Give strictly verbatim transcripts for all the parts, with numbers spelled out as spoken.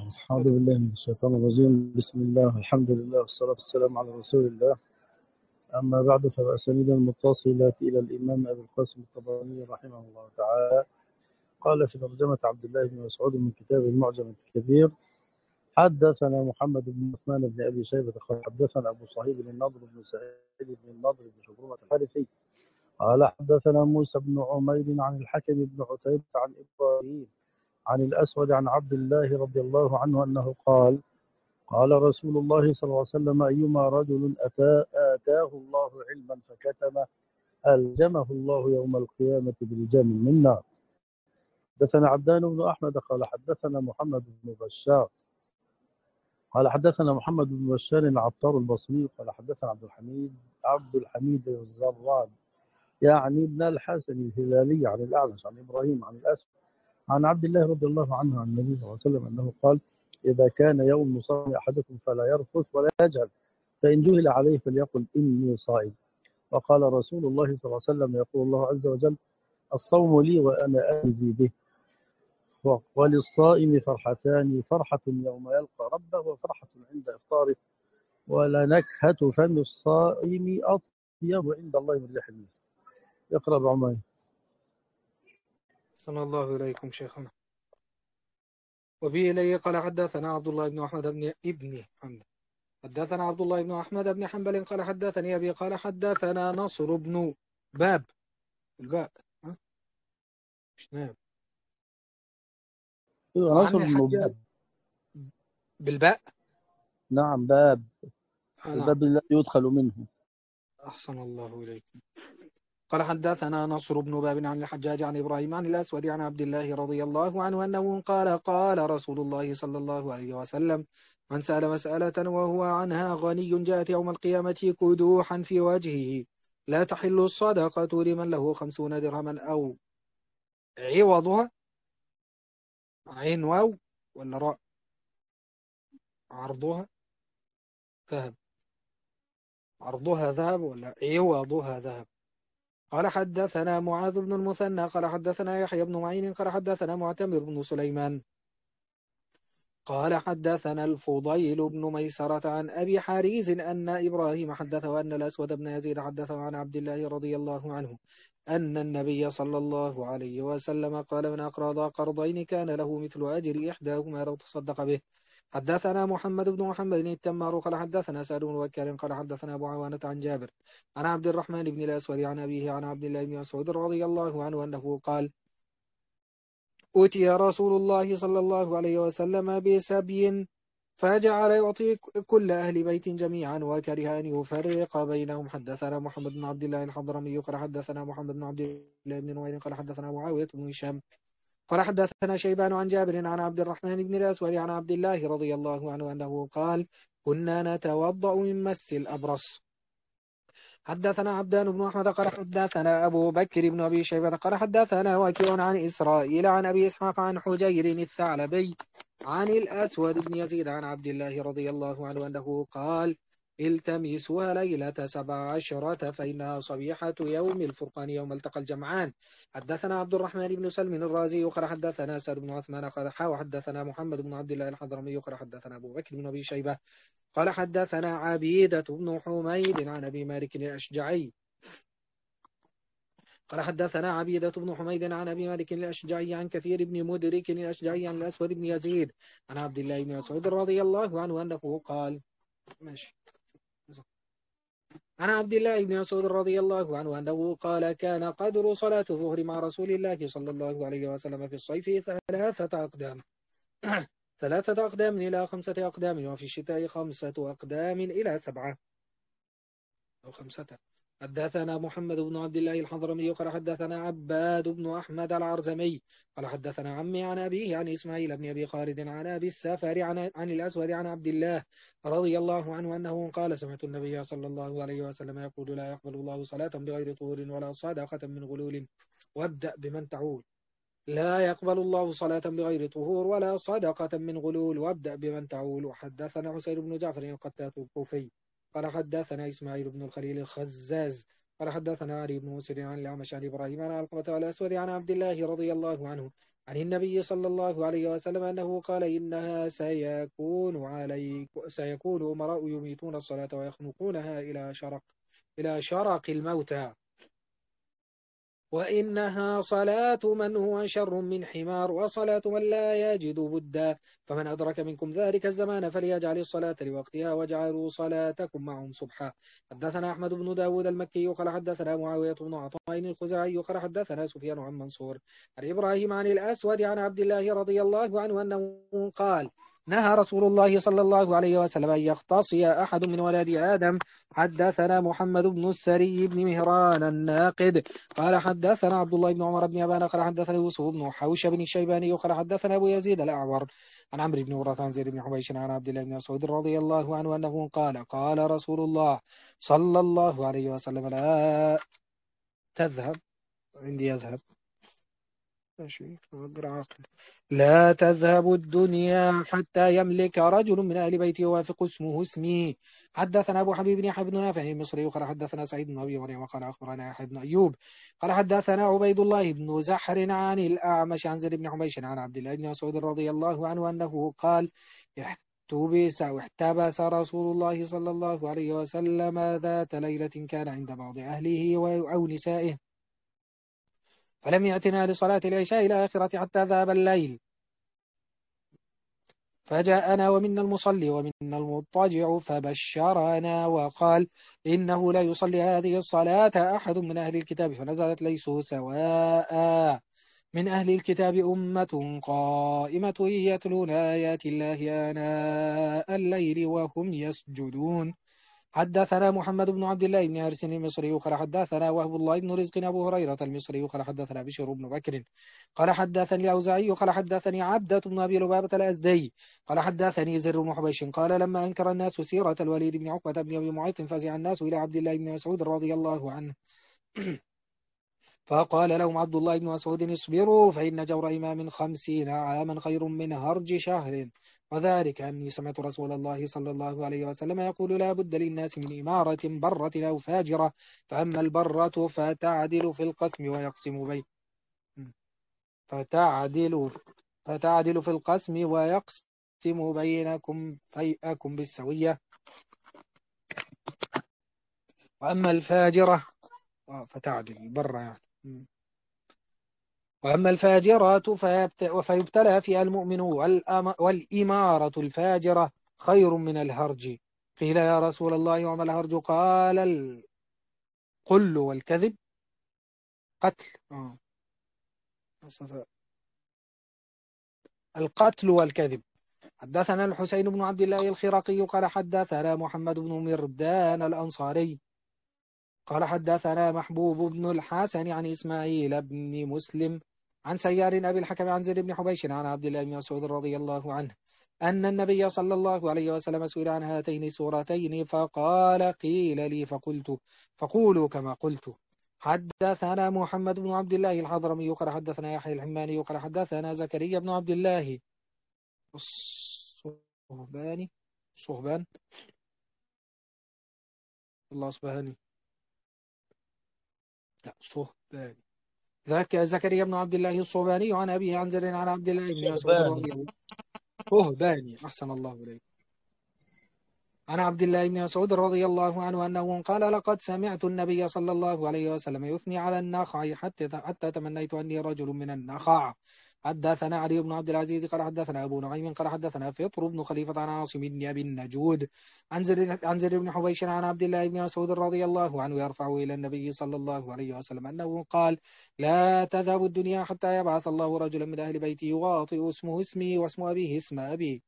أعوذ بالله من الشيطان الرجيم. بسم الله، الحمد لله، والصلاة والسلام على رسول الله. أما بعد، فبأسانيد المتصلة إلى الإمام أبي القاسم الطبراني رحمه الله تعالى قال في ترجمة عبد الله بن مسعود من كتاب المعجم الكبير: حدثنا محمد بن عثمان بن أبي شيبة قال حدثنا أبو صهيب بن النضر بن سعيد بن النضر بن شبرمة الحارثي قال حدثنا موسى بن عمير عن الحكم بن عتيبة عن إبراهيم عن الأسود عن عبد الله رضي الله عنه أنه قال: قال رسول الله صلى الله عليه وسلم: أيما رجل أتى آتاه الله علما فكتمه ألجمه الله يوم القيامة بلجام من نار. حدثنا عبدان بن أحمد قال حدثنا محمد بن بشار قال حدثنا محمد بن بشار العطار البصري قال حدثنا عبد الحميد عبد الحميد الزراد يعني ابن الحسن الهلالي عن الأعمش عن إبراهيم عن الأسود عن عبد الله رضي الله عنه عن النبي صلى الله عليه وسلم أنه قال: إذا كان يوم صوم أحدكم فلا يرفث ولا يجهل، فإن جهل عليه فليقل إني صائم. وقال رسول الله صلى الله عليه وسلم: يقول الله عز وجل: الصوم لي وأنا أجزي به. وللصائم فرحتان: فرحة يوم يلقى ربه وفرحة عند إفطاره. ولنكهة فم الصائم أطيب عند الله من ريح المسك. اقرأ بعمين. صلى الله إليكم شيخنا. وفي إليه قال حدثنا عبد الله بن أحمد بن ابن حنبل حدثنا عبد الله بن أحمد بن حنبل قال حدثني أبي قال حدثنا نصر بن باب الباء ها مش ناب نصر عن بن الحجاج باب. بالباء. نعم، باب، أنا الباب الذي يدخل منه. أحسن الله إليكم. قال حدثنا نصر بن باب عن الحجاج عن إبراهيم عن الأسود عن عبد الله رضي الله عنه أنه قال: قال رسول الله صلى الله عليه وسلم: من سأل مسألة وهو عنها غني جاءت يوم القيامة كدوحا في وجهه لا تحل الصدقة لمن له خمسون درهما أو عوضها. عين واو ولا راء؟ عرضها ذهب، عرضها ذهب ولا عوضها ذهب؟ قال حدثنا معاذ بن المثنى قال حدثنا يحيى بن معين قال حدثنا معتمر بن سليمان قال حدثنا الفضيل بن ميسرة عن أبي حريز أن إبراهيم حدثه أن الأسود بن يزيد حدثه عن عبد الله رضي الله عنه أن النبي صلى الله عليه وسلم قال: من أقرض قرضين كان له مثل أجر إحداهما لو تصدق به. حدثنا محمد بن محمد التمار قال حدثنا سعد بن وكال قال حدثنا أبو عوانة عن جابر عن عبد الرحمن بن الأسود عن أبيه عن عبد الله بن مسعود رضي الله عنه أنه قال: أتي رسول الله صلى الله عليه وسلم بسبي فجعل يعطي كل أهل بيت جميعا وكره أن يفرق بينهم. حدثنا محمد بن عبد الله الحضرمي قال حدثنا محمد بن عبد الله بن نوير قال حدثنا معاوية بن هشام قال حدثنا شيبان عن جابر عن عبد الرحمن بن الأسود عن عبد الله رضي الله عنه أنه قال: كنا نتوضأ من مس الأبرص. حدثنا عبدان بن أحمد قال حدثنا أبو بكر بن أبي شيبة قال حدثنا وكيع عن إسرائيل عن أبي إسحاق عن حجير الثعلبي عن الأسود بن يزيد عن عبد الله رضي الله عنه أنه قال: التمسوها ليلة سبع عشرة فإنها صبيحة يوم الفرقان يوم التقى الجمعان. حدثنا عبد الرحمن بن سلم الرازي قال حدثنا سعد بن عثمان قال حدثنا محمد بن عبد الله الحضرمي قال حدثنا أبو بكر بن أبي شيبة قال حدثنا عبيدة بن حميد عن أبي مالك الأشجعي قال حدثنا عبيدة بن حميد عن أبي مالك الأشجعي عن كثير بن مدرك الأشجعي عن الأسود بن يزيد عن عبد الله بن مسعود رضي الله عنه أنه قال: ماشي. عن عبد الله بن مسعود رضي الله عنه أنه قال: كان قدر صلاة الظهر مع رسول الله صلى الله عليه وسلم في الصيف ثلاثة أقدام ثلاثة أقدام إلى خمسة أقدام، وفي الشتاء خمسة أقدام إلى سبعة أو خمسة. حدثنا محمد بن عبد الله الحضرمي قال حدثنا عباد بن أحمد العرزمي قال حدثنا عمي عن أبيه عن إسماعيل بن أبي خالد عن أبي السافر عن, عن الأسود عن عبد الله رضي الله عنه أنه قال: سمعت النبي صلى الله عليه وسلم يقول: لا يقبل الله صلاة بغير طهور ولا صدقة من غلول وابدأ بمن تعول. لا يقبل الله صلاة بغير طهور ولا صدقة من غلول وابدأ بمن تعول. وحدثنا حسين بن جعفر القتات الكوفي قال حدثنا إسماعيل بن الخليل الخزاز قال حدثنا علي بن مسر عن الأعمش عن إبراهيم عن علقمة الأسود عن عبد الله رضي الله عنه عن النبي صلى الله عليه وسلم أنه قال إنها سيكون عليك سيكون أمراء يميتون الصلاة ويخنقونها إلى شرق إلى شرق الموتى، وإنها صلاة من هو شر من حمار وصلاة من لا يجد بدا، فمن أدرك منكم ذلك الزمان فليجعل الصلاة لوقتها واجعلوا صلاتكم معهم صبحا. حدثنا أحمد بن داود المكي قال حدثنا معاوية بن عطاء الخزاعي قال حدثنا سفيان عن منصور عن إبراهيم عن الأسود عن عبد الله رضي الله عنه أنه قال نهى رسول الله صلى الله عليه وسلم أن يختصي أحد من ولد آدم. حدثنا محمد بن السري بن مهران الناقد قال حدثنا عبد الله بن عمر بن أبان قال حدثنا يوسف بن حوش بن الشيباني قال حدثنا أبو يزيد الأعور عن عمرو بن مرة عن زيد بن حبيش عن عبد الله بن مسعود رضي الله عنه أنه قال قال رسول الله صلى الله عليه وسلم لا تذهب عندي يذهب ماشي غير عاقل لا تذهب الدنيا حتى يملك رجل من أهل بيتي يوافق اسمه اسمي. حدثنا أبو حبيب بن يحيى بن نافع المصري قال حدثنا سعيد بن أبي مريم قال أخبرنا يحيى بن أيوب قال حدثنا عبيد الله بن زحر عن الأعمش عن زيد بن حبيش عن عبد الله بن مسعود رضي الله عنه أنه قال احتبس واحتبس رسول الله صلى الله عليه وسلم ذات ليلة كان عند بعض أهله أو نسائه فلم يأتنا لصلاة العشاء إلى آخرة حتى ذهب الليل، فجاءنا ومنا المصلي ومنا المضطجع فبشرنا وقال إنه لا يصلي هذه الصلاة أحد من أهل الكتاب، فنزلت ليسوا سواء من أهل الكتاب أمة قائمة يتلون آيات الله آناء الليل وهم يسجدون. حدثنا محمد بن عبد الله بن حارث المصري قال حدثنا وهب الله بن رزق أبو هريرة المصري قال حدثنا بشر بن بكر قال حدثني الأوزاعي قال حدثني عبدة بن أبي لبابة الأزدي قال حدثني زر بن حبيش قال لما أنكر الناس سيرة الوليد بن عقبة بن أبي معيط فزع الناس إلى عبد الله بن مسعود رضي الله عنه فقال لهم عبد الله بن مسعود اصبروا فإن جور إمام خمسين عاما خير من هرج شهر، وذلك أني سمعت رسول الله صلى الله عليه وسلم يقول لا بد للناس من إمارة برة أو فاجرة، فأما البرة فتعدل في القسم ويقسم بين فتعدل فتعدل في القسم ويقسم بينكم فيئكم بالسوية، وأما الفاجرة فتعدل البرة يعني وأما الفاجرات فيبتلى فيها المؤمن والإمارة الفاجرة خير من الهرج. قيل يا رسول الله وما الهرج؟ قال القل والكذب قتل آه. القتل والكذب. حدثنا الحسين بن عبد الله الخرقي قال حدثنا محمد بن مردان الأنصاري قال حدثنا محبوب بن الحسن عن إسماعيل بن مسلم عن سيار أبي الحكم عن زيد بن حبيش عن عبد الله بن مسعود رضي الله عنه أن النبي صلى الله عليه وسلم سئل عن هاتين السورتين فقال قيل لي فقلت فقولوا كما قلت. حدثنا محمد بن عبد الله الحضرمي قال حدثنا يحيى الحماني قال حدثنا زكريا بن عبد الله الصهباني صهبان الله صبهاني لا صهباني ذاك زكريا بن عبد الله الصهباني عن أبيه عن زر عن عبد الله بن مسعود رضي الله صهباني أحسن الله إليك عن عبد الله بن مسعود رضي الله عنه أنه قال لقد سمعت النبي صلى الله عليه وسلم يثني على النخع حتى حتى تمنيت أني رجل من النخع. حدثنا علي بن عبد العزيز قال حدثنا أبو نعيم قال حدثنا فطر بن خليفة عن عاصم بن أبي النجود عن زر عن زر بن حبيش عن عبد الله بن مسعود رضي الله عنه يرفع إلى النبي صلى الله عليه وسلم أنه قال لا تذهب الدنيا حتى يبعث الله رجلا من أهل بيتي يواطئ اسمه اسمي واسم أبيه اسم أبي.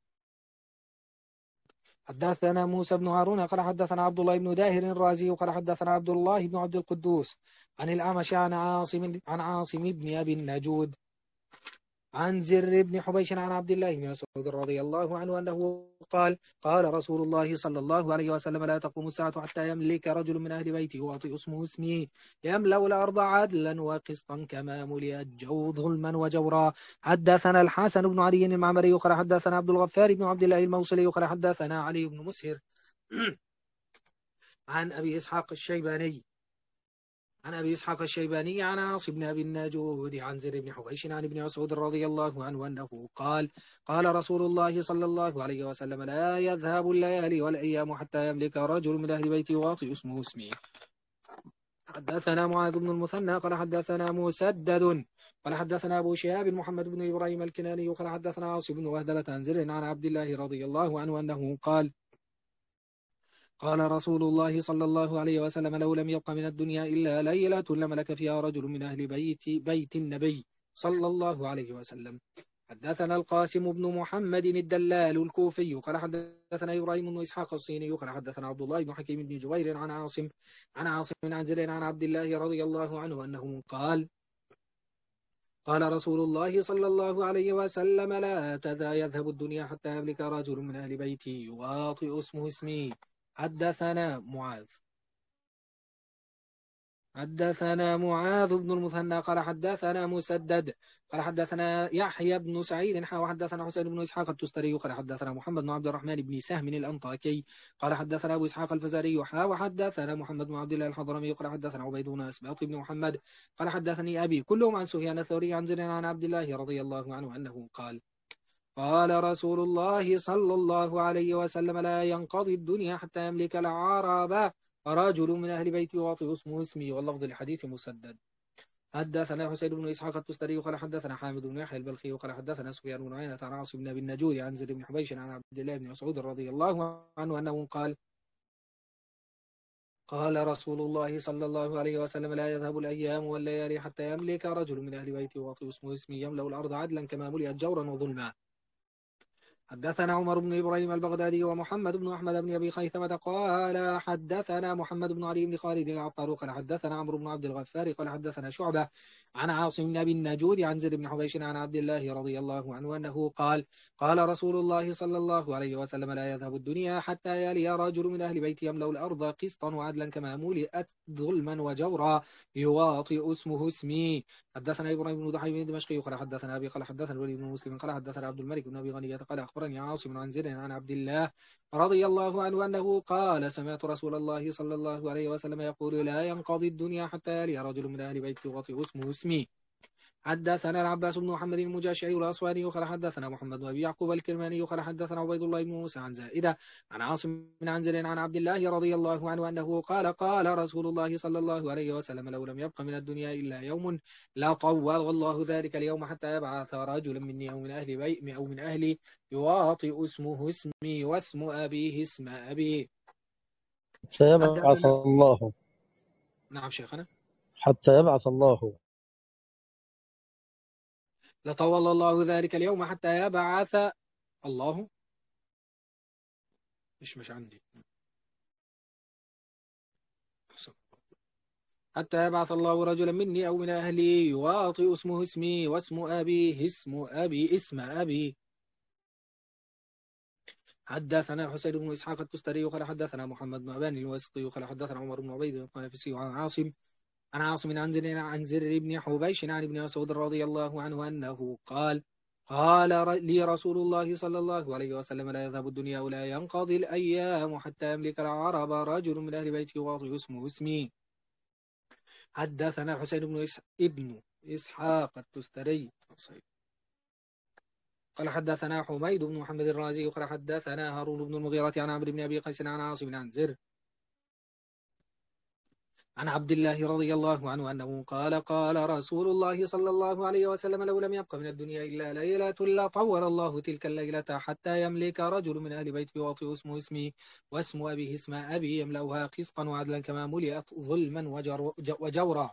حدثنا موسى بن هارون قال حدثنا عبد الله بن داهر الرازي قال حدثنا عبد الله بن عبد القدوس عن الأعمش عن عاصم عن عاصم بن أبي النجود عن زر بن حبيش عن عبد الله بن مسعود رضي الله عنه أنه قال قال رسول الله صلى الله عليه وسلم لا تقوم الساعة حتى يملك رجل من أهل بيتي يعطي اسمه اسمي يملأ الأرض عدلا وقسطا كما ملئت جو ظلما وجورا. حدثنا الحسن بن علي المعمري قال حدثنا عبد الغفار بن عبد الله الموصلي قال حدثنا علي بن مسهر عن أبي إسحاق الشيباني عن أبي إسحاق الشيباني عن عاصم بن أبي الناجود عن زر بن حبيش عن ابن مسعود رضي الله عنه أنه قال قال رسول الله صلى الله عليه وسلم لا يذهب الليالي والأيام حتى يملك رجل من أهل بيتي واطئ اسمه اسمي. حدثنا معاذ بن المثنى قال حدثنا مسدد قال حدثنا أبو شهاب محمد بن إبراهيم الكناني قال حدثنا عاصم بن وهدلة عن زر عن عبد الله رضي الله عنه أنه قال قال رسول الله صلى الله عليه وسلم لو لم يبق من الدنيا إلا ليلة لملك فيها رجل من أهل بيت بيت النبي صلى الله عليه وسلم. حدثنا القاسم بن محمد الدلال الكوفي قال حدثنا إبراهيم بن إسحاق الصيني قال حدثنا عبد الله بن حكيم بن جبير عن عاصم عن عاصم عن زر عن عبد الله رضي الله عنه أنه قال قال رسول الله صلى الله عليه وسلم لا تذا يذهب الدنيا حتى يملك رجل من أهل بيتي يواطئ اسمه اسمي. حدثنا معاذ حدثنا معاذ بن المثنى قال حدثنا مسدد قال حدثنا يحيى بن سعيد حا وحدثنا حسين بن اسحاق التستري قال حدثنا محمد بن عبد الرحمن بن سهم الانطاكي قال حدثنا ابو اسحاق الفزاري حا وحدثنا محمد بن عبد الله الحضرمي قال حدثنا عبيد بن اسباط بن محمد قال حدثني ابي كلهم عن سفيان الثوري عن زر عن عبد الله رضي الله عنه انه قال قال رسول الله صلى الله عليه وسلم لا ينقضي الدنيا حتى يملك العرب رجل من أهل بيتي يواطئ اسمه اسمي. واللفظ لحديث مسدد. حدثنا حسين بن إسحاق التستري قال حدثنا حامد بن يحيى البلخي قال حدثنا سفيان بن عيينة عن عاصم بن أبي النجود عن زيد بن حبيش عن عبد الله بن مسعود رضي الله عنه أنه قال قال رسول الله صلى الله عليه وسلم لا يذهب الأيام والليالي حتى يملك رجل من أهل بيتي يواطئ اسمه اسمي يملأ الأرض عدلا كما ملئت جورا وظلما. حدثنا عمر بن إبراهيم البغدادي ومحمد بن أحمد بن أبي خيثمة قال حدثنا محمد بن علي بن خالد العطار قال حدثنا عمرو بن عبد الغفار قال حدثنا شعبة عن عاصم بن أبي النجود عن زيد بن حبيش عن عبد الله رضي الله عنه أنه قال قال رسول الله صلى الله عليه وسلم لا يذهب الدنيا حتى يلي رجل من أهل بيتي يملأ الأرض قسطا وعدلا كما ملئت ظلما وجورا يواطئ اسمه اسمي. حدثنا إبراهيم بن ضحي بن دمشقي قال حدثنا أبي قال حدثنا الوليد بن مسلم قال حدثنا عبد الملك بن أبي غنية قال أخبرني عاصم عن زيد عن عبد الله رضي الله عنه أنه قال سمعت رسول الله صلى الله عليه وسلم يقول لا ينقضي الدنيا حتى يلي رجل من أهل بيتي يواطئ اسمه اسمي. حدثنا العباس بن محمد المجاشعي الأصفهاني قال حدثنا محمد بن أبي يعقوب الكرماني قال حدثنا عبيد الله بن موسى عن زائدة عن عاصم بن عن زيد عن عبد الله رضي الله عنه أنه قال قال رسول الله صلى الله عليه وسلم لو لم يبق من الدنيا إلا يوم لا طول الله ذلك اليوم حتى يبعث رجلا مني أو من أهل بيت أو من أهلي يواطئ اسمه اسمي واسم أبيه اسم أبي. حتى يبعث حدثنا الله نعم شيخنا حتى يبعث الله لطول الله ذلك اليوم حتى يبعث الله مش مش عندي حتى يبعث الله رجلا مني أو من أهلي يواطئ اسمه اسمي واسم أبيه اسم أبي اسم أبي. حدثنا حسين بن إسحاق التستري قال حدثنا محمد بن أبان الواسطي قال حدثنا عمر بن عبيد القنافسي عن عاصم عن عاصم عن زر عن زر بن حبيش عن ابن مسعود رضي الله عنه أنه قال قال لي رسول الله صلى الله عليه وسلم لا يذهب الدنيا ولا ينقضي الأيام حتى يملك العرب رجل من أهل بيتي يواطئ اسمه اسمي. حدثنا حسين بن إس... ابن إسحاق التستري قال حدثنا حميد بن محمد الرازي قال حدثنا هارون بن المغيرة عن عمرو بن أبي قيس عن عاصم عن زر عن عبد الله رضي الله عنه أنه قال قال رسول الله صلى الله عليه وسلم لو لم يبق من الدنيا إلا ليلة لطول الله تلك الليلة حتى يملك رجل من أهل بيت يواطئ اسمه اسمي واسم أبيه اسم أبي يملأها قسطا وعدلا كما ملئت ظلما وجر وجورا.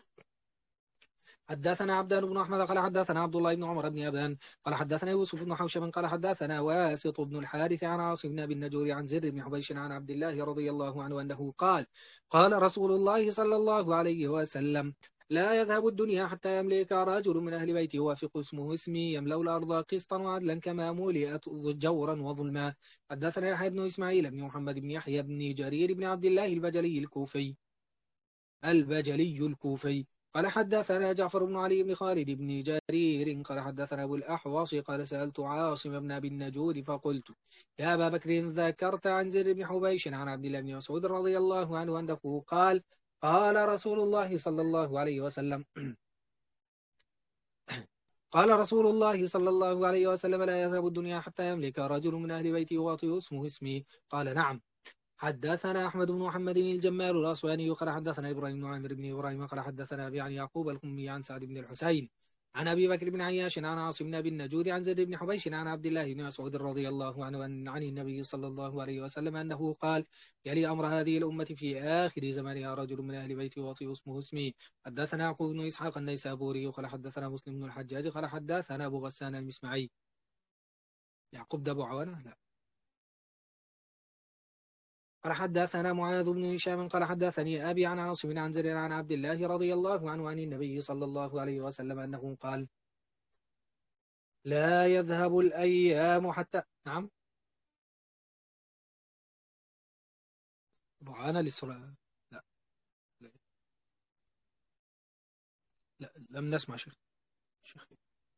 حدثنا عبدان بن أحمد قال حدثنا عبد الله بن عمر بن أبان قال حدثنا يوسف بن حوشب قال حدثنا واسط بن الحارث عن عاصم بن أبي النجور عن زر بن حبيش عن عبد الله رضي الله عنه أنه قال قال رسول الله صلى الله عليه وسلم لا يذهب الدنيا حتى يملك رجل من أهل بيتي يوافق اسمه اسمي يملأ الأرض قسطا وعدلا كما ملئت جورا وظلما. حدثنا يحيى بن إسماعيل بن محمد بن يحيى بن جرير بن عبد الله البجلي الكوفي البجلي الكوفي قال حدثنا جعفر بن علي بن خالد بن جرير قال حدثنا أبو الأحوص قال سألت عاصم بن أبي النجود فقلت يا أبا بكر ذكرت عن زر بن حبيش عن عبد الله بن مسعود رضي الله عنه أنه قال قال رسول الله صلى الله عليه وسلم قال رسول الله صلى الله عليه وسلم لا يذهب الدنيا حتى يملك رجل من أهل بيتي واطئ اسمه اسمي. قال نعم. حدثنا أحمد بن محمد الجمال الأصفهاني قال حدثنا إبراهيم بن عامر بن إبراهيم قال حدثنا أبي عن يعقوب القمي عن سعد بن الحسين عن أبي بكر بن عياش عن عاصم بن أبي النجود عن زيد بن حبيش عن عبد الله بن مسعود رضي الله عنه عن عن النبي صلى الله عليه وسلم أنه قال يلي أمر هذه الأمة في آخر زمانها رجل من أهل بيتي واطئ اسمه اسمي. حدثنا يعقوب بن إسحاق النيسابوري قال حدثنا مسلم بن الحجاج قال حدثنا أبو غسان المسمعي. يعقوب ده أبو عوانة لا. قال حدثنا معاذ بن هشام قال حدثني أبي عن عاصم عن زر عن عبد الله رضي الله عنه عن النبي صلى الله عليه وسلم أنه قال لا يذهب الأيام حتى نعم دعانا للصلاة. لا لا, لا لم نسمع شيخ شيخ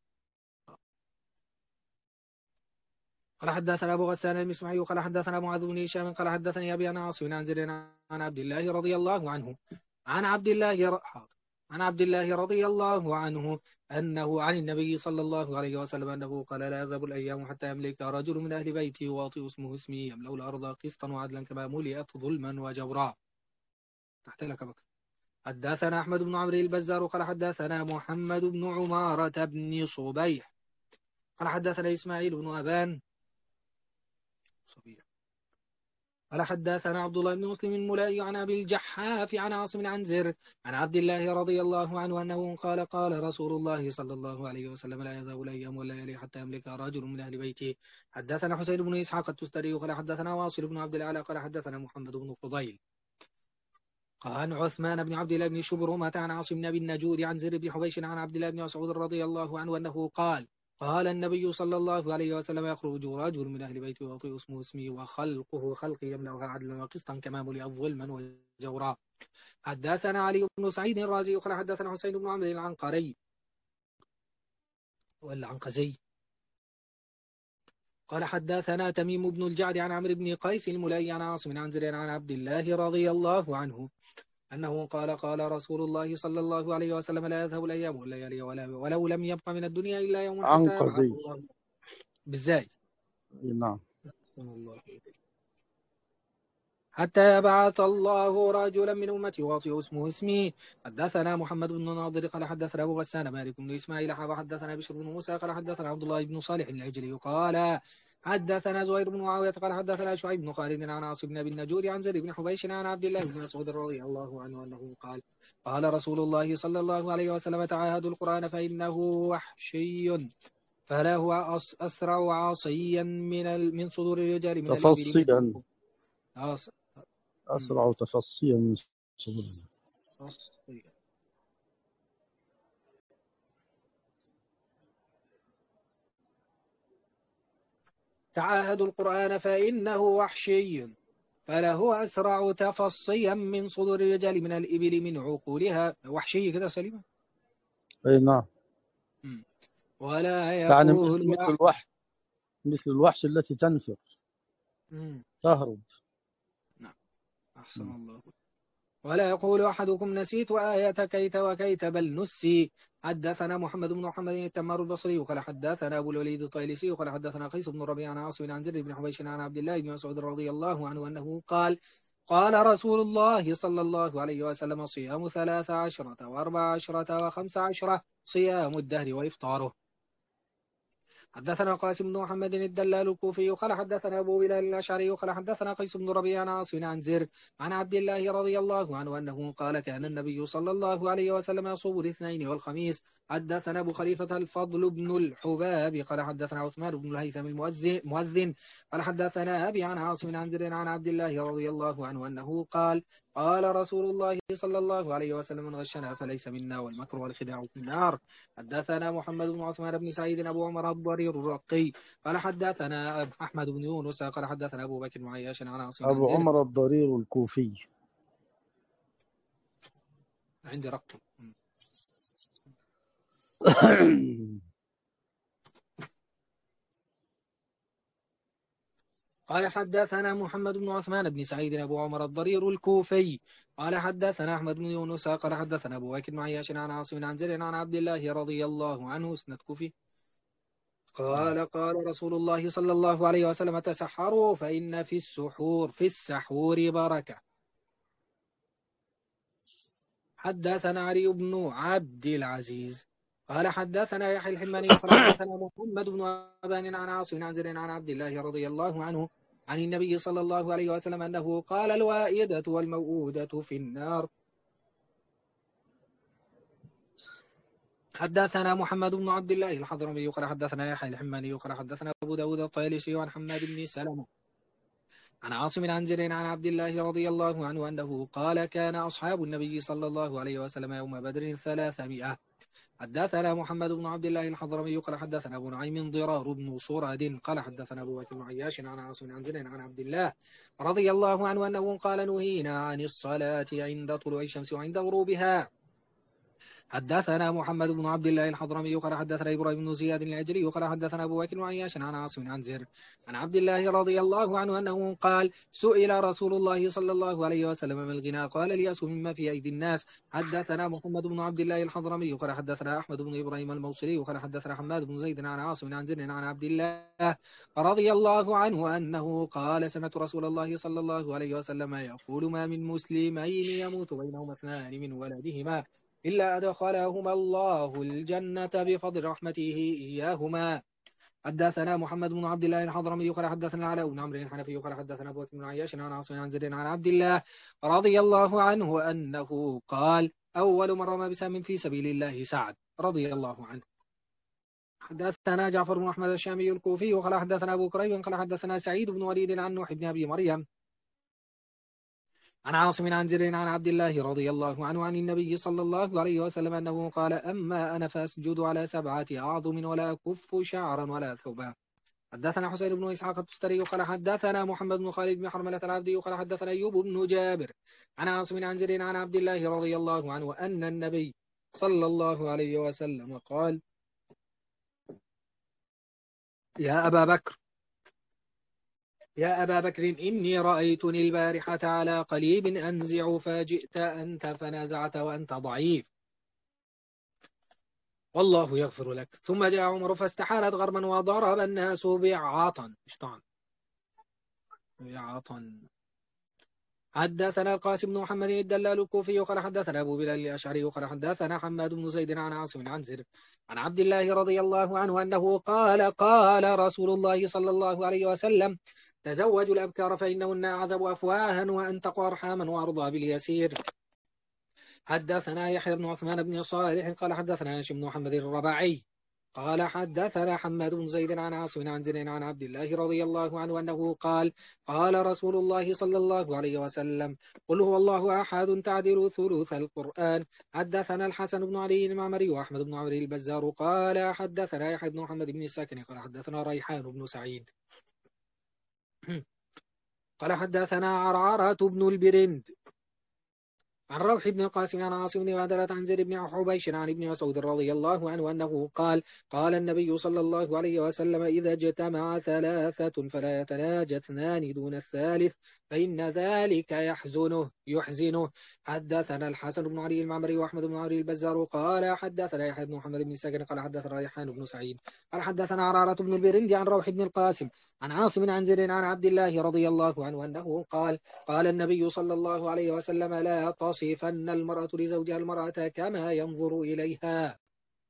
قال حدثنا أبو غسان المسمعي قال حدثنا معاذ بن هشام قال حدثني أبي عن عاصم عن زر عن عبد الله رضي الله عنه عن عبد الله ر... عن عبد الله رضي الله عنه أنه عن النبي صلى الله عليه وسلم أنه قال لا يذهب الأيام حتى يملك رجل من أهل بيتي واطئ اسمه اسمي يملأ الأرض قسطا وعدلا كما ملئت ظلما وجورا. تحت لك بك. حدثنا أحمد بن عمرو البزار قال حدثنا محمد بن عمارة بن صبيح قال حدثنا إسماعيل بن أبان صبيح قال حدثنا عبد الله بن مسلم الملائي عن أبي الجحاف عن عاصم عن زر عن عبد الله رضي الله عنه أنه قال قال رسول الله صلى الله عليه وسلم لا يذهب الأيام والليالي حتى يملك رجل من أهل بيته. حدثنا حسين بن إسحاق التستري قال حدثنا واصل بن عبد الأعلى قال حدثنا محمد بن فضيل عن عثمان بن عبد الله بن شبرمة عن عاصم بن أبي النجود عن زر بن حبيش عن عبد الله بن مسعود رضي الله عنه أنه قال قال النبي صلى الله عليه وسلم يخرج رجل من أهل بيته ويطيء اسمه اسمي وخلقه خلقي يملأها عدلا وقسطا كما ملئ ظلما وجورا. حدثنا علي بن سعيد الرازي قال حدثنا حسين بن عمرو العنقري ولا عنقزي قال حدثنا تميم بن الجعد عن عمرو بن قيس الملائي عن عاصم عن زر عن عبد الله رضي الله عنه أنه قال قال رسول الله صلى الله عليه وسلم لا يذهب الأيام والليالي ولا ولو لم يبق من الدنيا إلا يوم حتى يبعث عنقزي. الله بالزاي نعم. حتى يبعث الله رجلا من أمتي واطئ اسمه اسمي. حدثنا محمد بن ناظر قال حدثنا أبو غسان مالك بن إسماعيل حدثنا بشر بن موسى قال حدثنا عبد الله بن صالح العجلي قال حدثنا زهير بن معاوية قال حدثنا شعيب بن خالد عن عاصم بن أبي النجود عن زيد بن حبيش عن عبد الله بن مسعود رضي الله عنه أنه قال قال رسول الله صلى الله عليه وسلم تعاهدوا القرآن فإنه وحشي فلا هو أس- أسرع عاصيا من ال... من صدور الرجال من الإبل تفصيلا. من أس... مم. أسرع تفصيا من صدورنا. أصيا. تعاهدوا القرآن فإنه وحشي فله أسرع تفصيا من صدور الرجال من الإبل من عقولها. وحشي كده سليمة. أي نعم. مم. ولا يعني مثل يقول مثل أح... الوحش مثل الوحش التي تنفر مم. تهرب. نعم أحسن الله. ولا يقول أحدكم نسيت آية كيت وكيت بل نسي. حدثنا محمد بن محمد التمار البصري وقال حدثنا أبو الوليد الطيلسي وقال حدثنا قيس بن ربيع عن عاصم عن زر بن حبيش عن عبد الله بن مسعود رضي الله عنه أنه قال قال رسول الله صلى الله عليه وسلم صيام ثلاث عشرة وأربع عشرة وخمس عشرة صيام الدهر وإفطاره. حدثنا قاسم بن محمد الدلال الكوفي قال حدثنا أبو بلال الأشعري قال حدثنا قيس بن ربيع عن عاصم عن زر عن عبد الله رضي الله عنه أنه قال كان النبي صلى الله عليه وسلم يصوم الاثنين والخميس. حدثنا أبو خليفة الفضل بن الحباب قال حدثنا عثمان بن الهيثم المؤذن مؤذن قال حدثنا أبي عن عاصم عن زر عن عبد الله رضي الله عنه أنه قال قال رسول الله صلى الله عليه وسلم من غشنا فليس منا والمكر والخداع في النار. حدثنا محمد بن عثمان بن سعيد أبو عمر الضرير الرقي قال حدثنا أحمد بن يونس قال حدثنا أبو بكر بن عياش عن عاصم عن أبو زر عمر الضرير الكوفي. عندي رقم. قال حدثنا محمد بن عثمان بن سعيد أبو عمر الضرير الكوفي قال حدثنا أحمد بن يونس قال حدثنا أبو بكر بن عياش عن عاصم عن زر عن عبد الله رضي الله عنه اسند كوفي نعم. قال قال رسول الله صلى الله عليه وسلم تسحروا فإن في السحور في السحور بركة. حدثنا علي بن عبد العزيز قال حدثنا يحيى الحماني قال حدثنا محمد بن أبان عن عاصم عن زر عن عبد الله رضي الله عنه عن النبي صلى الله عليه وسلم أنه قال الوائدة والموءودة في النار. حدثنا محمد بن عبد الله الحضرمي قال حدثنا يحيى الحماني قال حدثنا أبو داود الطيالسي عن حماد بن سلمة عن عاصم عن زر عن عبد الله رضي الله عنه أنه قال كان أصحاب النبي صلى الله عليه وسلم يوم بدر ثلاثمائة. حدثنا محمد بن عبد الله الحضرمي قال حدثنا أبو نعيم ضرار بن صراد قال حدثنا أبو بكر بن عياش عن عاصم عن زر عن عبد الله رضي الله عنه أنه قال نهينا عن الصلاة عند طلوع الشمس وعند غروبها. حدثنا محمد بن عبد الله الحضرمي قال حدثنا إبراهيم بن زياد العجلي قال حدثنا أبو بكر وعياش عن عاصم عن زر عن عبد الله رضي الله عنه أنه قال سئل رسول الله صلى الله عليه وسلم ما الغنى قال اليأس مما في أيدي الناس. حدثنا محمد بن عبد الله الحضرمي قال حدثنا أحمد بن إبراهيم الموصلي قال حدثنا حماد بن زيد عن عاصم عن زر عن عبد الله رضي الله عنه أنه قال سمعت رسول الله صلى الله عليه وسلم يقول ما من مسلمين يموت بينهما اثنان من ولدهما إلا أدخلهما الله الجنة بفضل رحمته إياهما. حدثنا محمد بن عبد الله الحضرمي قال حدثنا علاء بن عمرو الحنفي قال حدثنا أبو بكر بن عياش عن عاصم عن زيد عن عبد الله رضي الله عنه أنه قال أول من رمى بسهم في سبيل الله سعد رضي الله عنه. حدثنا جعفر بن أحمد الشامي الكوفي وقال حدثنا أبو كريب قال حدثنا سعيد بن وليد عن نوح بن أبي مريم عن عاصم عن زر عن عبد الله رضي الله عنه عن النبي صلى الله عليه وسلم أنه قال أما أنا فأسجد على سبعة أعظم ولا أكف شعرا ولا ثوبا. حدثنا حسين بن إسحاق التستري قال حدثنا محمد بن خالد بن حرملة العبدي قال حدثنا أيوب بن جابر عن عاصم عن زر عن عبد الله رضي الله عنه أن النبي صلى الله عليه وسلم قال يا أبا بكر يا أبا بكر إني رأيتني البارحة على قليب أنزع فجئت أنت فنازعت وأنت ضعيف والله يغفر لك. ثم جاء عمر فاستحالت غرما وضرب الناس بعطن اشطعن بعطن. حدثنا القاسم بن محمد الدلال الكوفي قال حدثنا أبو بلال الأشعري قال حدثنا حماد بن زيد عن عاصم عن زر عن عبد الله رضي الله عنه أنه قال قال رسول الله صلى الله عليه وسلم تزوجوا الأبكار فإنهن أعذب أفواها وأنتق أرحاما وأرضى باليسير. حدثنا يحيى بن عثمان بن صالح قال حدثنا هاشم بن محمد الرباعي قال حدثنا حماد بن زيد عن عاصم عن زر عن عبد الله رضي الله عنه أنه قال قال رسول الله صلى الله عليه وسلم قل هو الله أحد تعدل ثلث القرآن. حدثنا الحسن بن علي المعمري وأحمد بن عمرو البزار قال حدثنا يحيى بن محمد بن الساكن قال حدثنا ريحان بن سعيد قال حدثنا عرعرة بن البرند عن روح بن القاسم عن عاصم بن بادرة عن زيد بن حبيش عن ابن مسعود رضي الله عنه أنه قال قال النبي صلى الله عليه وسلم إذا اجتمع ثلاثة فلا يتناجى اثنان دون الثالث فإن ذلك يحزنه يحزنه. حدثنا الحسن بن علي المعمري وأحمد بن عمرو البزار قال حدثنا يحيى بن محمد بن سكن قال حدثنا ريحان بن سعيد قال حدثنا عرارة بن البرندي عن روح بن القاسم عن عاصم عن زيد عن عبد الله رضي الله عنه أنه قال قال النبي صلى الله عليه وسلم لا تصفن المرأة لزوجها المرأة كما ينظر إليها.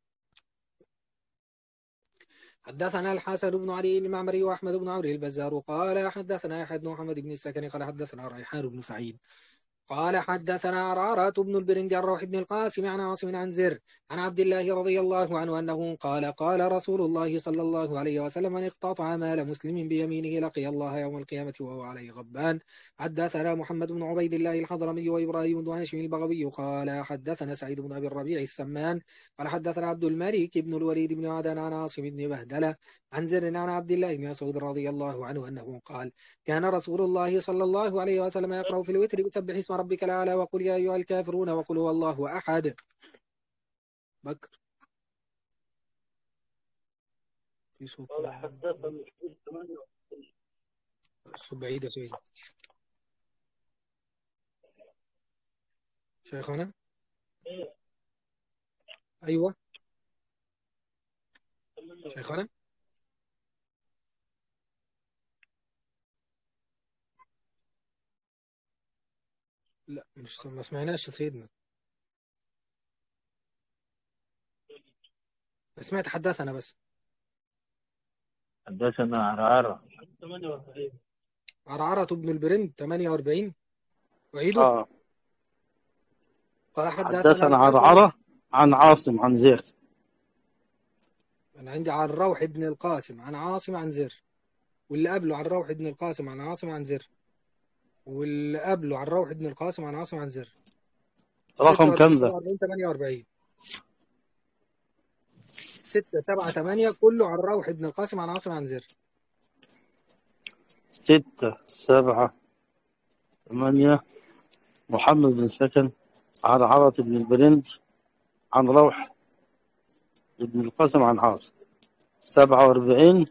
حدثنا الحسن بن علي المعمري وأحمد بن عمرو البزار قال حدثنا يحيى بن محمد بن السكن قال حدثنا ريحان بن سعيد قال حدثنا عرارة بن البرند عن روح بن القاسم عن عاصم عن زر عن عبد الله رضي الله عنه أنه قال قال رسول الله صلى الله عليه وسلم من اقتطع مال مسلم بيمينه لقي الله يوم القيامة وهو عليه غضبان. حدثنا محمد بن عبيد الله الحضرمي وإبراهيم بن هاشم البغوي قال حدثنا سعيد بن أبي الربيع السمان قال حدثنا عبد الملك بن الوليد بن عدن عن عاصم بن بهدلة عن زر عن عبد الله بن مسعود رضي الله عنه أنه قال كان رسول الله صلى الله عليه وسلم يقرأ في الوتر بسبح اسم ربك الأعلى وقل يا أيها الكافرون وقل هو الله أحد. بكر في صوت قال حدثنا صوت بعيد يا سيدي. شيخنا أيوة شيخنا. لا مش ما سمعناش يا سيدنا. سمعت حدثنا بس. حدثنا عرعرة. عرعرة بن البرنج ثمانية وأربعين. أعيده. اه قال حدثنا حدثنا الحسن. عرعرة عن عاصم عن زيد. أنا عندي عن روح بن القاسم عن عاصم عن زر، واللي قبله عن روح بن القاسم عن عاصم عن زر، واللي قبله عن روح بن القاسم عن عاصم عن زر. رقم كم ذا؟ ستة وأربعين ثمانية وأربعين. ستة سبعة ثمانية كله عن روح بن القاسم عن عاصم عن زر. ستة سبعة ثمانية محمد بن سكن عن عرعرة بن البرنج عن روح بن القاسم عن عاصم. سبعة وأربعين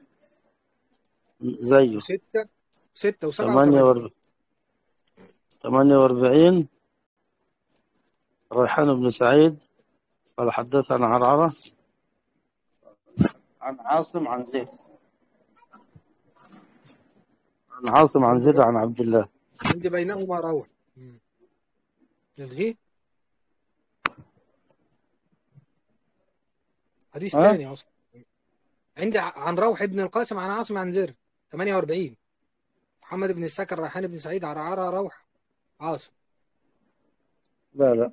زيه. ستة ستة وسبعة ثمانية وثمانية. وأربعين ثمانية وأربعين ريحان بن سعيد قال حدثنا عرعرة عن عاصم عن زيد عن عاصم عن زيد عن عبد الله. عندي بينهما روح. نلغيه. حديث ها ثاني أصلا. عندي عن روح بن القاسم عن عاصم عن زر ثمانية وأربعين. محمد بن السكن ريحان بن سعيد عرعرة روح عاصم. لا لا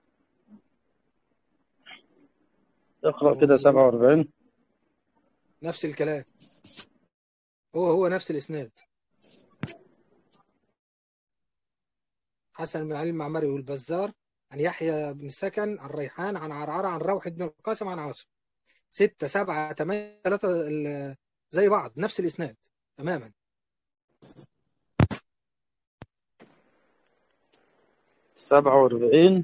اقرأ كده سبعة وأربعين. نفس الكلام، هو هو نفس الإسناد. حسن بن علي المعمري والبزار عن يحيى بن السكن عن ريحان عن عرعرة عن روح بن القاسم عن عاصم. ستة سبعة ثمانية ثلاثة ال- زي بعض نفس الإسناد تماما. سبعة وأربعين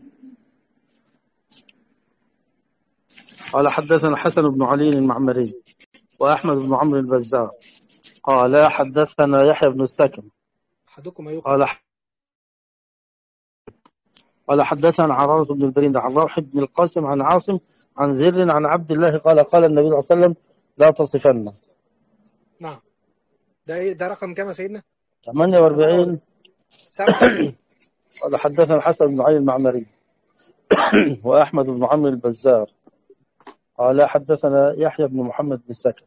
قال حدثنا حسن بن علي المعمري وأحمد بن عمرو البزار قال حدثنا يحيى بن السكن أحدكم يقرأ. قال قال حدثنا عرارة بن البريد عن روح بن القاسم عن عاصم عن زر عن عبد الله قال قال النبي صلى الله عليه وسلم لا تصفن. نعم. ده إيه ده رقم كام يا سيدنا؟ ثمانية وأربعين سبعة. قال حدثنا الحسن بن علي المعمري وأحمد بن عمرو البزار قال حدثنا يحيى بن محمد بن سكن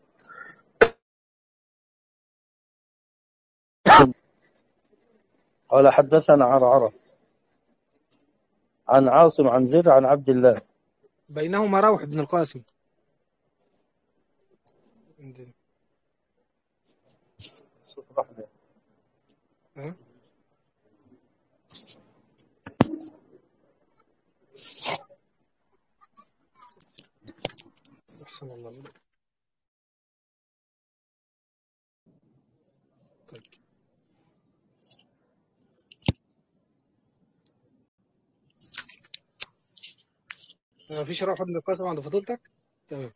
قال حدثنا عرعرة عن عاصم عن زر عن عبد الله. بينهما روح بن القاسم. ها؟ أحسن الله إليك. طيب. ما فيش روح بن القاسم عند فضيلتك؟ تمام.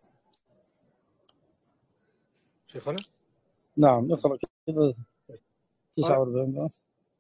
شيخنا. نعم اقرأ كده. طيب. تسعة وأربعين بقى.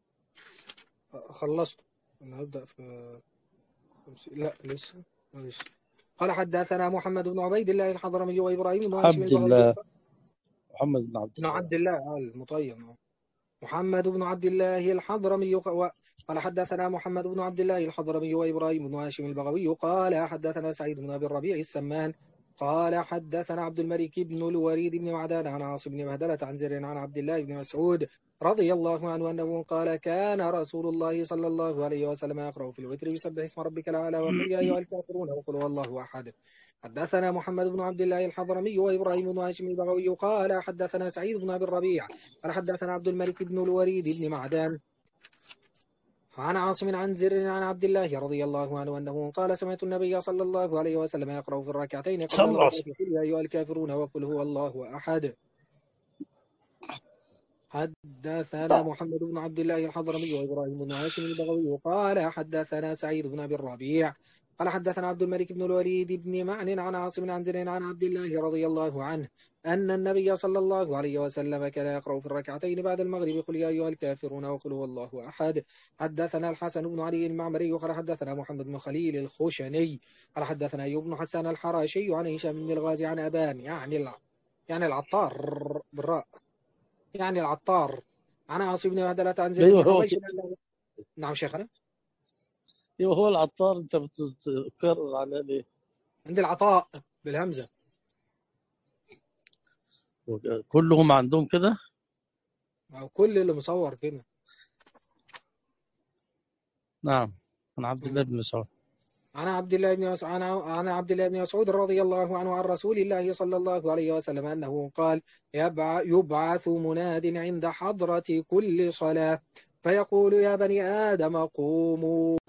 خلصت. أنا هبدأ في لا لسه لسه. قال حدثنا محمد بن عبيد الله الحضرمي وإبراهيم بن هاشم عبد البغوي. الله محمد بن عبد بن الله عبد الله آه المطيب. محمد بن عبد الله الحضرمي و... قال حدثنا محمد بن عبد الله الحضرمي وإبراهيم بن هاشم البغوي قال حدثنا سعيد بن أبي الربيع السمان قال حدثنا عبد الملك بن الوليد بن معدان عن عاصم بن مهدلة عن زر عن عبد الله بن مسعود رضي الله عنه أنه قال كان رسول الله صلى الله عليه وسلم يقرأ في الوتر بسبح اسم ربك الأعلى وقل يا أيها الكافرون وقل هو الله أحد. حدثنا محمد بن عبد الله الحضرمي وإبراهيم بن هاشم البغوي قال حدثنا سعيد بن أبي الربيع قال حدثنا عبد الملك بن الوليد بن معدان عن عاصم عن زر عن عبد الله رضي الله عنه أنه قال سمعت النبي صلى الله عليه وسلم يقرأ في الركعتين قبل الغداة قل يا أيها الكافرون وقل هو الله أحد. حدثنا محمد بن عبد الله الحضرمي وإبراهيم بن هاشم البغوي قال حدثنا سعيد بن أبي الربيع قال حدثنا عبد الملك بن الوليد بن معن عن عاصم عن زر عن عبد الله رضي الله عنه أن النبي صلى الله عليه وسلم كان يقرأ في الركعتين بعد المغرب قل يا أيها الكافرون وقل هو الله أحد. حدثنا الحسن بن علي المعمري قال حدثنا محمد بن خليل الخشني قال حدثنا أيوب بن حسان الحراشي عن هشام بن الغازي عن أبان يعني الع... يعني العطار بالراء يعني العطار عن عاصم بن عدلة عن زر ايوه بن هو حبيش. كده. نعم شيخنا. ايوه هو العطار، انت بتكرر على ليه؟ عند العطاء بالهمزة. كلهم عندهم كده. أو كل اللي مصور كده. نعم. عن عبد الله بن مسعود. عن عبد الله بن مسعود عن عن عبد الله بن مسعود رضي الله عنه عن رسول الله صلى الله عليه وسلم أنه قال يبع- يبعث مناد عند حضرة كل صلاة فيقول يا بني آدم قوموا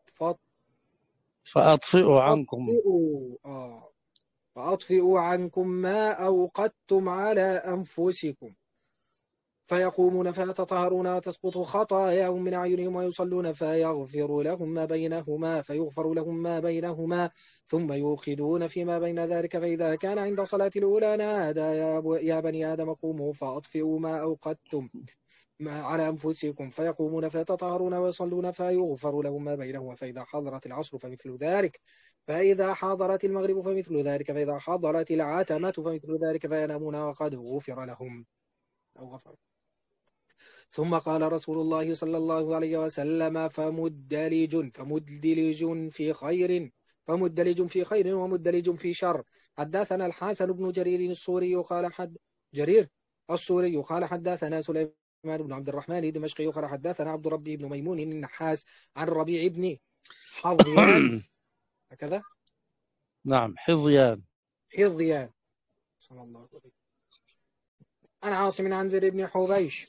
فأطفئوا عنكم. فأطفئوا آه فأطفئوا عنكم ما أوقدتم على أنفسكم فيقومون فيتطهرون وتسقط خطاياهم من أعينهم ويصلون فيغفر لهم ما بينهما فيغفر لهم ما بينهما ثم يوقدون فيما بين ذلك فإذا كان عند صلاة الأولى نادى يا, أبو- يا بني آدم قوموا فأطفئوا ما أوقدتم ما على أنفسكم فيقومون فيتطهرون ويصلون فيغفر لهم ما بينهما فإذا حضرت العصر فمثل ذلك فإذا حضرت المغرب فمثل ذلك فإذا حضرت العتمة فمثل ذلك فينامون وقد غفر لهم أو غفر. ثم قال رسول الله صلى الله عليه وسلم فمدلج فمدلج في خير فمدلج في خير ومدلج في شر. حدثنا الحسن بن جرير السوري قال حد جرير السوري قال حدثنا سليمان بن عبد الرحمن الدمشقي قال حدثنا عبد ربي بن ميمون النحاس عن الربيع بن حظيان هكذا نعم حظيان. حظيان صلى الله عليه وسلم عن عاصم عن زر بن حبيش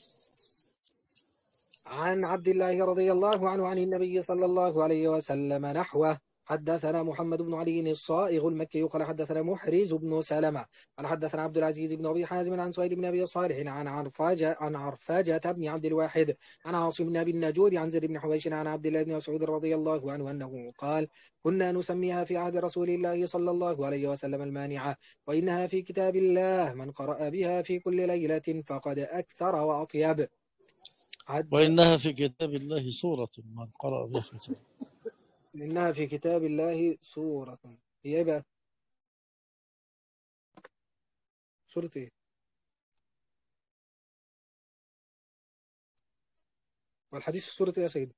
عن عبد الله رضي الله عنه عن النبي صلى الله عليه وسلم نحوه. حدثنا محمد بن علي الصائغ المكي قال حدثنا محرز بن سلمة قال حدثنا عبد العزيز بن أبي حازم عن سويد بن أبي صالح عن عرفاجة عن عرفاجة بن عبد الواحد عن عاصم بن أبي النجود عن زر بن حبيش عن عبد الله بن مسعود رضي الله عنه أنه قال كنا نسميها في عهد رسول الله صلى الله عليه وسلم المانعة وإنها في كتاب الله من قرأ بها في كل ليلة فقد أكثر وأطيب. وإنها في كتاب الله سورة من قرأ بها في سورة. إنها في كتاب الله سورة. هي إيه بقى؟ سورة إيه؟ والحديث في سورة إيه يا سيدي؟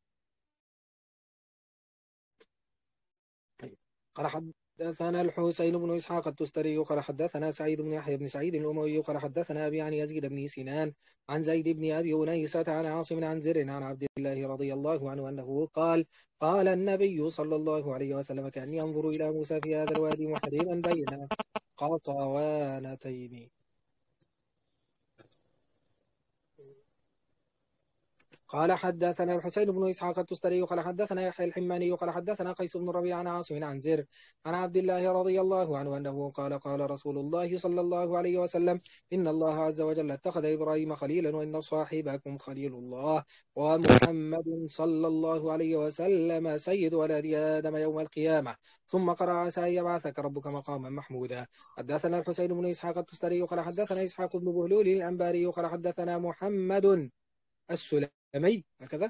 طيب. قال حدثنا الحسين بن إسحاق التستري قال حدثنا سعيد بن يحيى بن سعيد الأموي قال حدثنا أبي عن يزيد بن سنان عن زيد بن أبي أنيسة عن عاصم عن زر عن عبد الله رضي الله عنه أنه قال قال النبي صلى الله عليه وسلم كأني أنظر إلى موسى في هذا الوادي محرما بين قطوانتين. قال حدثنا الحسين بن إسحاق التستري قال حدثنا يحيى الحماني قال حدثنا قيس بن ربيع عن عاصم عن زر عن عبد الله رضي الله عنه أنه قال قال رسول الله صلى الله عليه وسلم إن الله عز وجل اتخذ إبراهيم خليلا وإن صاحبكم خليل الله ومحمد صلى الله عليه وسلم سيد ولد آدم يوم القيامة. ثم قرأ عسى أن يبعثك ربك مقاما محمودا. حدثنا الحسين بن إسحاق التستري قال حدثنا إسحاق بن بهلول الأنباري قال حدثنا محمد السلمي هكذا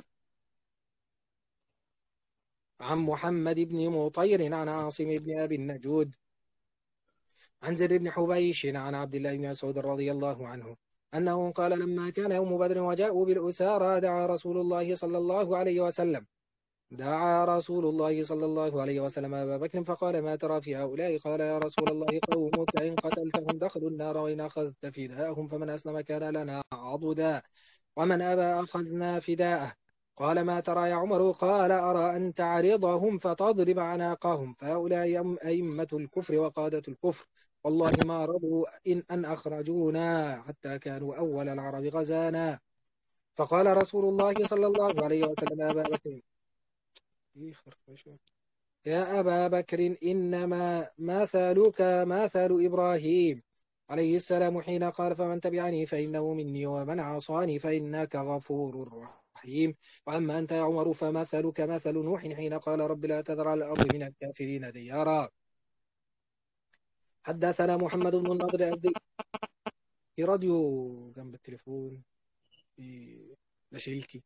عن محمد بن مطير عن عاصم بن أبي النجود عن زر بن حبيش عن عبد الله بن مسعود رضي الله عنه أنه قال لما كان يوم بدر وجاءوا بالأسارى دعا رسول الله صلى الله عليه وسلم دعا رسول الله صلى الله عليه وسلم أبا بكر فقال ما ترى في هؤلاء؟ قال يا رسول الله قومك إن قتلتهم دخلوا النار وإن أخذت فداءهم فمن أسلم كان لنا عضدا ومن أبى أخذنا فداءه. قال ما ترى يا عمر؟ قال أرى أن تعرضهم فتضرب عناقهم فهؤلاء أئمة الكفر وقادة الكفر والله ما رضوا إن أن أخرجونا حتى كانوا أول العرب غزانا. فقال رسول الله صلى الله عليه وسلم أبا بكر يا أبا بكر إنما مثلك مثل إبراهيم عليه السلام حين قال فمن تبعني فإنه مني ومن عصاني فإنك غفور الرحيم. وأما أنت يا عمر فمثلك مثل نوح حين قال رب لا تذر على الأرض من الكافرين ديارا. حدثنا محمد بن النضر الأزدي. في راديو جنب التليفون، في لاشيلكي.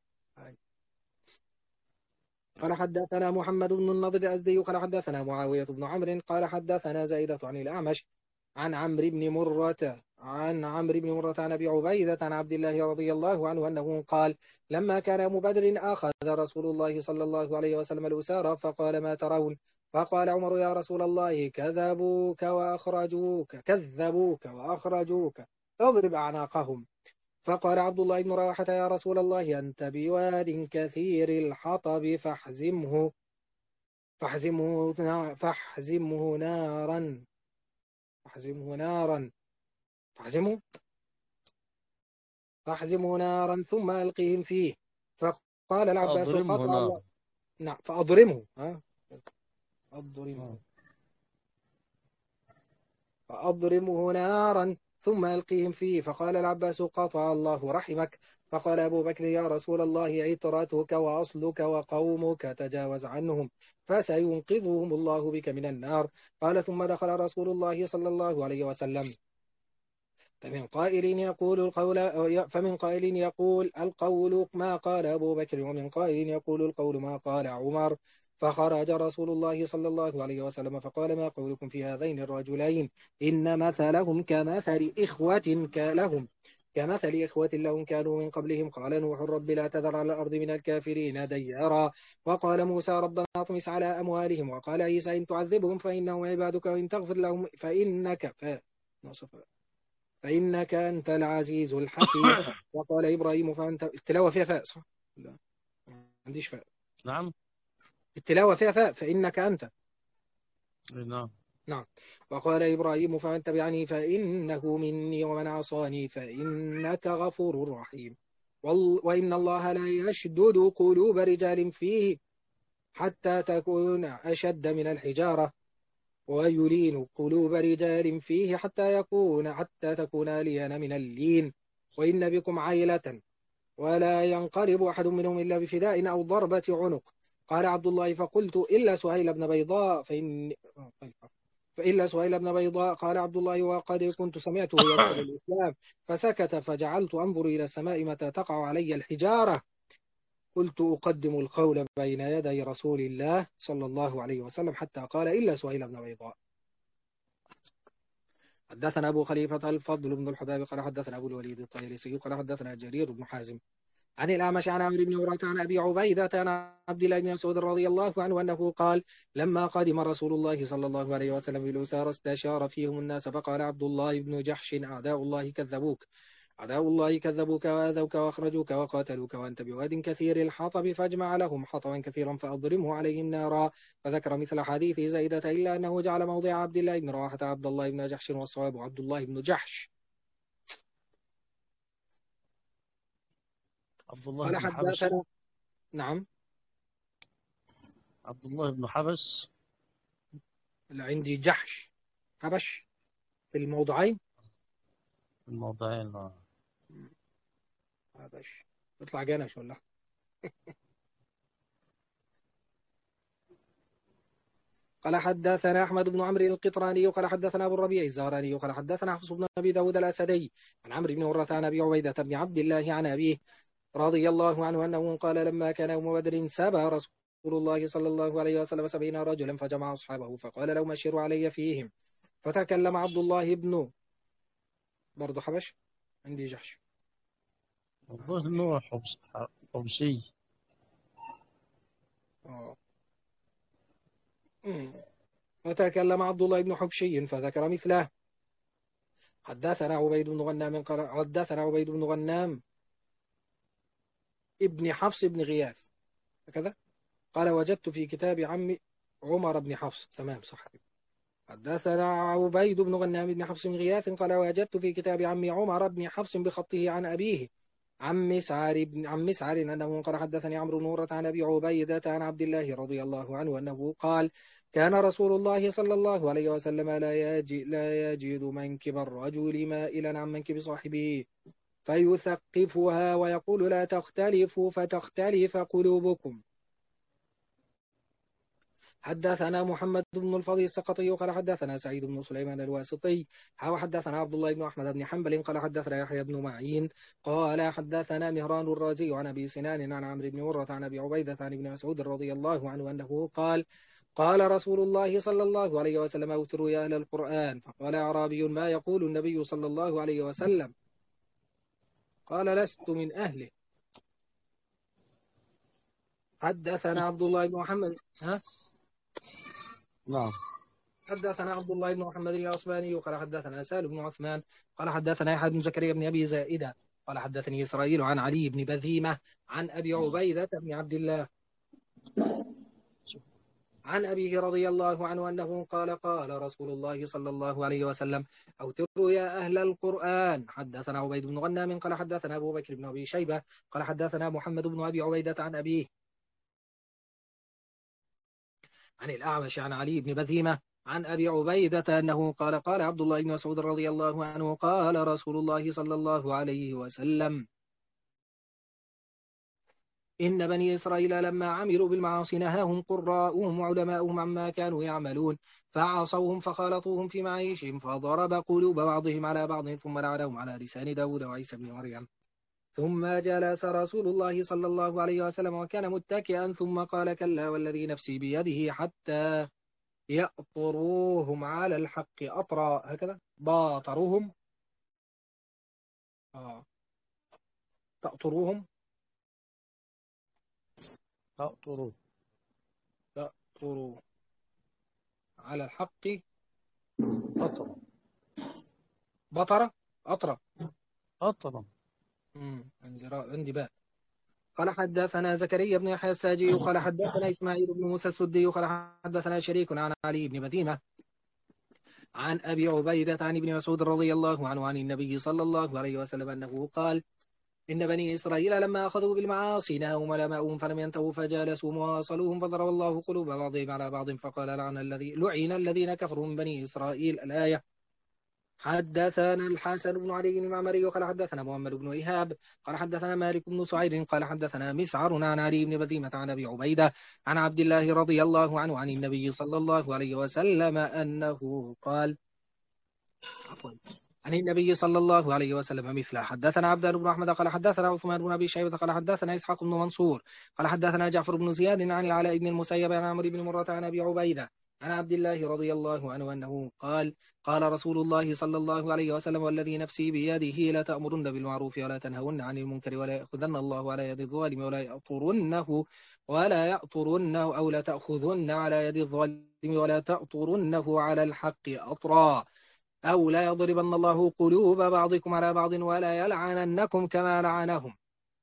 قال حدثنا محمد بن النضر الأزدي قال حدثنا معاوية بن عمرو قال حدثنا زائدة عن الأعمش عن عمرو بن مرة عن عمرو بن مرة عن أبي عبيدة عن عبد الله رضي الله عنه أنه قال لما كان يوم بدر أخذ رسول الله صلى الله عليه وسلم الأسارى فقال ما ترون؟ فقال عمر يا رسول الله كذبوك وأخرجوك كذبوك وأخرجوك اضرب أعناقهم. فقال عبد الله بن رواحة يا رسول الله أنت بواد كثير الحطب فاحزمه فاحزمه نا- فاحزمه نارا فاحزمه نارا فاحزمه فاحزمه نارا ثم ألقهم فيه. فقال العباس أضرمه قطع نار. الله. نعم فأضرمه ها آه. أضرمه فأضرمه نارا ثم ألقيهم فيه. فقال العباس قطع الله رحمك. فقال أبو بكر يا رسول الله عترتك وأصلك وقومك تجاوز عنهم فسينقذهم الله بك من النار. قال ثم دخل رسول الله صلى الله عليه وسلم فمن قائل يقول القول فمن قائل يقول القول ما قال أبو بكر ومن قائل يقول القول ما قال عمر. فخرج رسول الله صلى الله عليه وسلم فقال ما قولكم في هذين الرجلين إن مثلهم كمثل إخوة لهم كمثل إخوة لهم كانوا من قبلهم. قال نوح رب لا تذر على الأرض من الكافرين ديارا. وقال موسى ربنا اطمس على أموالهم. وقال عيسى إن تعذبهم فإنهم عبادك وإن تغفر لهم فإنك ف... فإنك أنت العزيز الحكيم. وقال إبراهيم فأنت التلاوة فيها فاء صح؟ لا ما عنديش فاء. نعم. التلاوة فيها فاء فإنك أنت. نعم. نعم. وقال إبراهيم فأنت بعني فإنه مني ومن عصاني فإنك غفور رحيم. وال... وإن الله لا يشدد قلوب رجال فيه حتى تكون أشد من الحجارة ويلين قلوب رجال فيه حتى يكون حتى تكون ألين من اللين. وإن بكم عيلة ولا ينقلب أحد منهم إلا بفداء أو ضربة عنق. قال عبد الله فقلت إلا سهيل بن بيضاء فإن فإلا سهيل بن بيضاء. قال عبد الله وقد كنت سمعته يدخل الإسلام. فسكت فجعلت أنظر إلى السماء متى تقع علي الحجارة. قلت أقدم القول بين يدي رسول الله صلى الله عليه وسلم حتى قال إلا سهيل بن بيضاء. حدثنا أبو خليفة الفضل بن الحباب قال حدثنا أبو الوليد الطيالسي قال حدثنا جرير بن حازم عن الأعمش عن عمرو بن عروة عن أبي عبيدة عن عبد الله بن مسعود رضي الله عنه أنه قال لما قدم رسول الله صلى الله عليه وسلم بالأسارى استشار فيهم الناس فقال عبد الله بن جحش أعداء الله كذبوك أعداء الله كذبوك وآذوك وأخرجوك وقاتلوك وأنت بواد كثير الحطب فاجمع لهم حطبا كثيرا فأضرمه عليهم نارا. فذكر مثل حديث زيدة إلا أنه جعل موضع عبد الله بن رواحة عبد الله بن جحش والصواب عبد الله بن جحش. عبد الله قال بن حبش. حدثنا. نعم. عبد الله بن حبش. اللي عندي جحش حبش في الموضعين. الموضعين. آه. حبش يطلع جنش ولا. قال حدثنا أحمد بن عمرو القطراني قال حدثنا أبو الربيع الزهراني قال حدثنا حفص بن أبي داود الأسدي عن عمرو بن مرة عن أبي عبيدة بن عبد الله عن أبيه رضي الله عنه أنه قال لما كان يوم بدر سبى رسول الله صلى الله عليه وسلم سبعين رجلا فجمع أصحابه فقال لهم أشروا علي فيهم. فتكلم عبد الله بن برضه حبش عندي جحش والله إنه حبش حبشي. آه. أمم. فتكلم عبد الله بن حبشي فذكر مثله. حدثنا عبيد بن غنام قال حدثنا عبيد بن غنام ابن حفص بن غياث هكذا قال وجدت في كتاب عم عمر بن حفص تمام صح. حدثنا عبيد بن غنام بن حفص بن غياث قال وجدت في كتاب عم عمر بن حفص بخطه عن أبيه عن مسعر بن عن مسعر أنه قال حدثني عمرو بن مرة عن أبي عبيدة عن عبد الله رضي الله عنه أنه قال كان رسول الله صلى الله عليه وسلم لا يجد لا يجد منكب الرجل مائلا عن منكب صاحبه فيثقفها ويقول لا تختلفوا فتختلف قلوبكم. حدثنا محمد بن الفضل السقطي قال حدثنا سعيد بن سليمان الواسطي وحدثنا عبد الله بن أحمد بن حنبل قال حدثنا يحيى بن معين قال حدثنا مهران الرازي عن أبي سنان عن عمرو بن مرة عن أبي عبيدة عن ابن مسعود رضي الله عنه أنه قال قال رسول الله صلى الله عليه وسلم أوتروا يا أهل القرآن. فقال أعرابي ما يقول النبي صلى الله عليه وسلم؟ قال لست من أهله. حدثنا عبد الله بن محمد ها نعم. حدثنا عبد الله بن محمد العصباني قال حدثنا سالم بن عثمان قال حدثنا يحيى بن زكريا بن أبي زائدة قال حدثني إسرائيل عن علي بن بذيمة عن أبي عبيدة بن عبد الله عن أبيه رضي الله عنه أنه قال قال رسول الله صلى الله عليه وسلم أوتروا يا أهل القرآن. حدثنا عبيد بن غنام قال حدثنا أبو بكر بن أبي شيبة قال حدثنا محمد بن أبي عبيدة عن أبيه عن الأعمش عن علي بن بذيمة عن أبي عبيدة أنه قال قال عبد الله بن مسعود رضي الله عنه قال رسول الله صلى الله عليه وسلم إن بني إسرائيل لما عملوا بالمعاصي نهاهم قراؤهم وعلماؤهم عما كانوا يعملون فعصوهم فخالطوهم في معيشهم فضرب قلوب بعضهم على بعض ثم لعنهم على لسان داود وعيسى بن مريم. ثم جلس رسول الله صلى الله عليه وسلم وكان متكئا ثم قال كلا والذي نفسي بيده حتى يأطروهم على الحق أطرا هكذا باطروهم آه. تأطروهم أطروا تأطروا على الحق أطرا بطرة أطرا أطرا عندي را... عندي باء. قال حدثنا زكريا بن يحيى الساجي قال حدثنا إسماعيل بن موسى السدي قال حدثنا شريك عن علي بن بذيمة عن أبي عبيدة عن ابن مسعود رضي الله عنه عن النبي صلى الله عليه وسلم أنه قال إن بني إسرائيل لما أخذوا بالمعاصي نهوا علماؤهم فلم ينتهوا فجالسوا وواصلوهم فضرب الله قلوب بعضهم على بعض فقال لعن الذي لعن الذين كفروا من بني إسرائيل الآية. حدثنا الحسن بن علي المعمري قال حدثنا محمد بن إيهاب قال حدثنا مالك بن سعيد قال حدثنا مسعر عن علي بن بذيمة عن أبي عبيدة عن عبد الله رضي الله عنه عن النبي صلى الله عليه وسلم أنه قال عفوا عن النبي صلى الله عليه وسلم مثله. حدثنا عبد بن أحمد قال حدثنا عثمان بن أبي شيبة قال حدثنا إسحاق بن منصور قال حدثنا جعفر بن زياد عن العلاء بن المسيب عن عمرو بن مرة عن أبي عبيدة عن عبد الله رضي الله عنه أنه قال قال رسول الله صلى الله عليه وسلم والذي نفسي بيده لا تأمرن بالمعروف ولا تنهون عن المنكر ولا يأخذن الله على يد الظالم ولا يأطرنه ولا يأطرنه أو لا تأخذن على يد الظالم ولا تأطرنه على الحق أطرا أو لا يضربن الله قلوب بعضكم على بعض ولا يلعننكم كما لعنهم.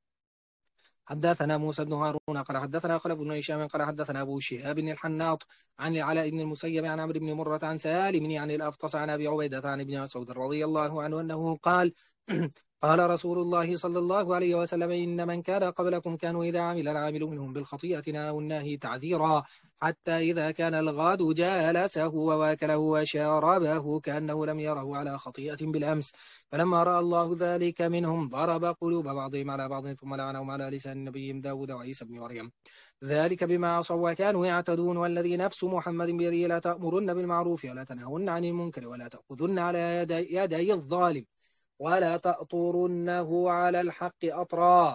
حدثنا موسى بن هارون قال حدثنا خلف بن هشام قال حدثنا أبو شهاب بن الحناط عن العلاء بن المسيب عن عمرو بن مرة عن سالم عن الأفطس عن أبي عبيدة عن ابن مسعود رضي الله عنه أنه قال قال رسول الله صلى الله عليه وسلم إن من كان قبلكم كانوا إذا عمل العامل منهم بالخطيئة نهوا الناهي تعذيرا حتى إذا كان الغاد جالسه وواكله وشاربه كأنه لم يره على خطيئة بالأمس فلما رأى الله ذلك منهم ضرب قلوب بعضهم على بعض ثم لعنهم على لسان نبيهم داود وعيسى بن مريم ذلك بما عصوا وكانوا يعتدون والذي نفس محمد بيده لا تأمرن بالمعروف ولا تنهون عن المنكر ولا تأخذن على يدي, يدي الظالم ولا تأطرنه على الحق أطرا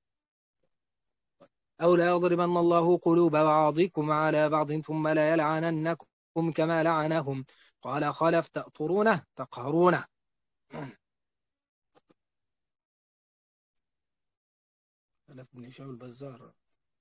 أو لا يضربن الله قلوب بعضكم على بعض ثم لا يلعننكم كما لعنهم. قال خلف تأطرونه تقهرونه. خلف بن شاول البزار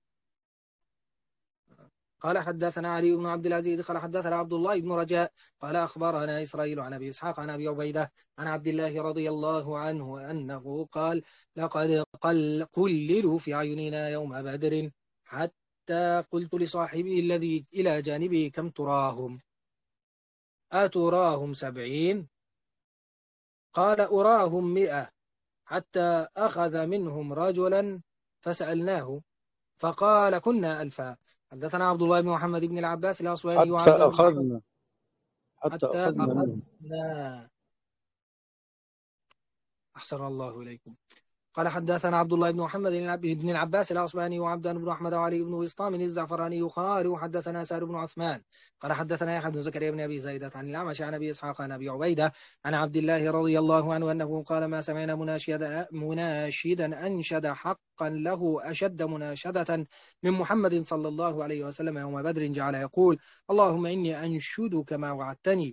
قال حدثنا علي بن عبد العزيز قال حدثنا عبد الله بن رجاء قال أخبرنا إسرائيل عن أبي إسحاق عن أبي عبيدة عن عبد الله رضي الله عنه أنه قال لقد قل قللوا في عيوننا يوم بدر حتى قلت لصاحبي الذي إلى جانبه كم تراهم أتراهم سبعين قال أراهم مئة حتى أخذ منهم رجلا فسألناه فقال كنا ألفا. حدثنا عبد الله بن محمد بن العباس الأصواني حتى وعبد أخذنا حتى حتى أخذنا منهم أخذنا أحسن الله إليكم. قال حدثنا عبد الله بن محمد بن العباس الأصبهاني وعبدان بن أحمد وعلي بن وسطام الزعفراني قال وحدثنا سار بن عثمان قال حدثنا يحيى بن زكريا بن أبي زايدة عن الأعمش عن أبي إسحاق عن أبي عبيدة عن عبد الله رضي الله عنه أنه قال ما سمعنا مناشدا مناشدا أنشد حقا له أشد مناشدة من محمد صلى الله عليه وسلم يوم بدر جعل يقول اللهم إني أنشدك ما وعدتني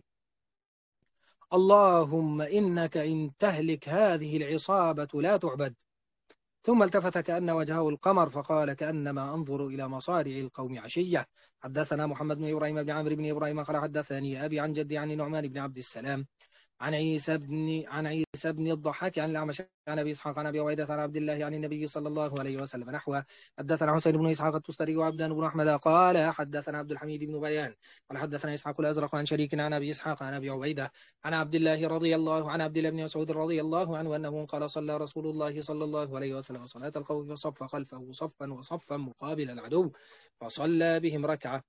اللهم إنك إن تهلك هذه العصابة لا تعبد. ثم التفت كأن وجهه القمر فقال كأنما أنظر إلى مصارع القوم عشية. حدثنا محمد بن إبراهيم بن عمرو بن إبراهيم قال حدثني أبي عن جدي عن نعمان بن عبد السلام عن عيسى بن عن عيسى بن الضحاك عن الأعمش عن أبي إسحاق عن أبي عبيدة عن عبد الله عن النبي صلى الله عليه وسلم نحوه. حدثنا حسين بن إسحاق التستري وعبدان بن أحمد قال حدثنا عبد الحميد بن بيان قال حدثنا إسحاق الأزرق عن شريك عن أبي إسحاق عن أبي عبيدة عن عبد الله رضي الله عن عبد الله بن مسعود رضي الله عنه أنه قال صلى رسول الله صلى الله عليه وسلم صلاة الخوف فصف خلفه صفا وصفا مقابل العدو فصلى بهم ركعة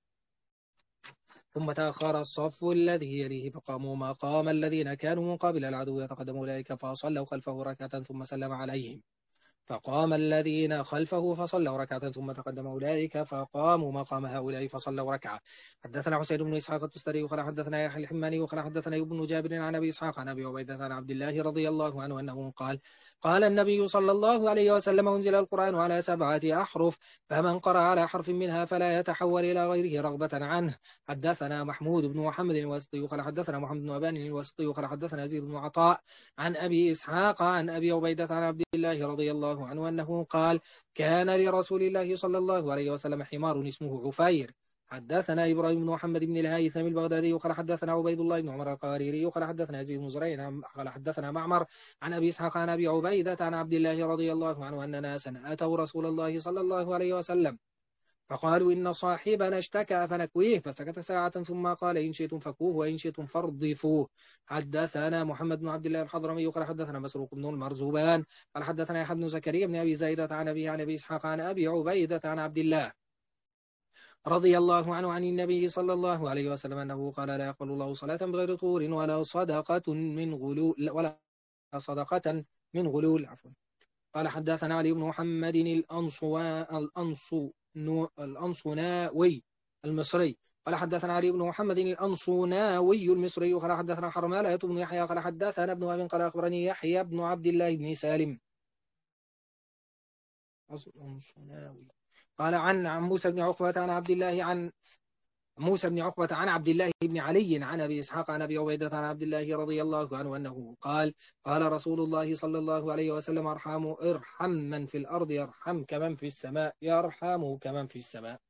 ثم تأخر الصف الذي يليه فقاموا مقام الذين كانوا مقابل العدو يتقدم أولئك فصلوا خلفه ركعة ثم سلم عليهم فقام الذين خلفه فصلوا ركعة ثم تقدم أولئك فقاموا مقام هؤلاء فصلوا ركعة. حدثنا حسين بن إسحاق التستري وقال حدثنا يحيى الحماني وقال حدثنا ابن جابر عن أبي إسحاق عن أبي عبيدة عن عبد الله رضي الله عنه أنه قال قال النبي صلى الله عليه وسلم أنزل القرآن على سبعة أحرف فمن قرأ على حرف منها فلا يتحول إلى غيره رغبة عنه. حدثنا محمود بن محمد الواسطي وقال حدثنا محمد بن أبان الواسطي وقال حدثنا يزيد بن عطاء عن أبي إسحاق عن أبي عبيدة عن عبد الله رضي الله عنه أنه قال كان لرسول الله صلى الله عليه وسلم حمار اسمه عفير. حدثنا إبراهيم بن محمد بن الهيثم البغدادي وقال حدثنا عبيد الله بن عمر القواريري وقال حدثنا يزيد بن زريع قال حدثنا معمر عن أبي إسحاق عن أبي عبيدة عن عبد الله رضي الله عنه أن ناسا أتوا رسول الله صلى الله عليه وسلم فقالوا إن صاحبنا اشتكى فنكويه فسكت ساعة ثم قال إن شئتم فكوه وإن شئتم فارضفوه. حدثنا محمد بن عبد الله الحضرمي وقال حدثنا مسروق بن المرزوبان قال حدثنا يحيى بن زكريا بن أبي زايدة عن أبي عن أبي إسحاق عن أبي عبيدة عن عبد الله رضي الله عنه عن النبي صلى الله عليه وسلم أنه قال لا يقبل الله صلاة بغير طهور ولا صدقة من غلول ولا صدقة من غلول عفوا. قال حدثنا علي بن محمد الأنصوا الأنصو الأنصناوي المصري قال حدثنا علي بن محمد الأنصناوي المصري قال حدثنا حرملة بن يحيى قال حدثنا ابن أبي قال أخبرني يحيى بن عبد الله بن سالم الأنصناوي قال عن موسى بن عقبة عن عبد الله عن موسى بن عقبة عن عبد الله بن علي عن أبي إسحاق عن أبي عبيدة عن عبد الله رضي الله عنه أنه قال قال رسول الله صلى الله عليه وسلم ارحموا ارحم من في الأرض يرحمك من في السماء يرحمك من في السماء.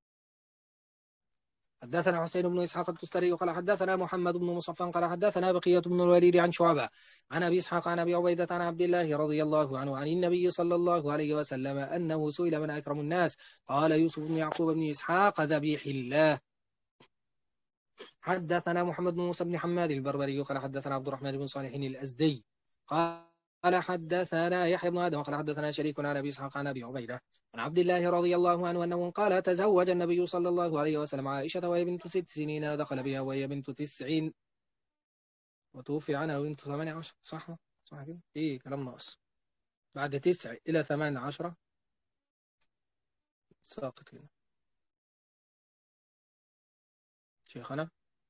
حدثنا حسين بن إسحاق التستري قال حدثنا محمد بن مصفى قال حدثنا بقية بن الوليد عن شعبة عن أبي إسحاق عن أبي عبيدة عن عبد الله رضي الله عنه عن النبي صلى الله عليه وسلم أنه سئل من أكرم الناس قال يوسف بن يعقوب بن إسحاق ذبيح الله. حدثنا محمد بن موسى بن حماد البربري قال حدثنا عبد الرحمن بن صالح الأزدي قال حدثنا يحيى بن آدم قال حدثنا شريك عن أبي إسحاق عن أبي عبيدة عن عبد الله رضي الله عنه أنه قال تزوج النبي صلى الله عليه وسلم عائشة وهي بنت ست سنين دخل بها وهي بنت تسعين وتوفي عنها وبنت ثمانية عشر. صح صح كده إيه كلام ناقص بعد تسع إلى ثمان عشرة ساقط هنا شيخنا.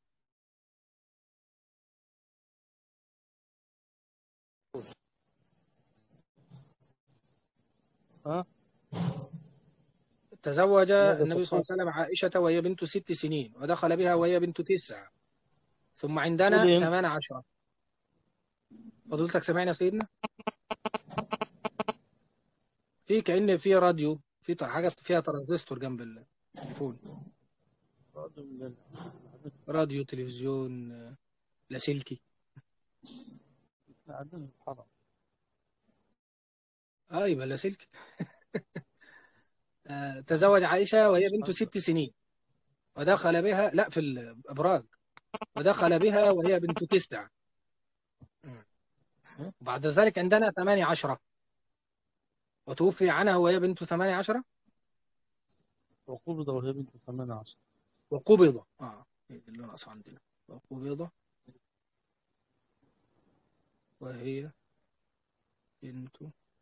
ها تزوج ماذا النبي صلى تقول؟ الله عليه وسلم عائشة وهي بنت ست سنين ودخل بها وهي بنت تسع ثم عندنا قولي أنت. ثمان عشرة. فضلتك سمعنا سيدنا في كأن في راديو في حاجة فيها ترانزستور جنب التليفون راديو تلفزيون لاسلكي. عندنا الحرم. اه يبقى لاسلكي. آه تزوج عائشة وهي بنت ست سنين ودخل بها لا في الأبراج ودخل بها وهي بنت تسع وبعد ذلك عندنا ثمانية عشرة وتوفي عنها وهي بنت ثمانية عشرة وقبض وهي بنت ثمان عشر وقبض اه اللي ناقص عندنا وقبض وهي بنت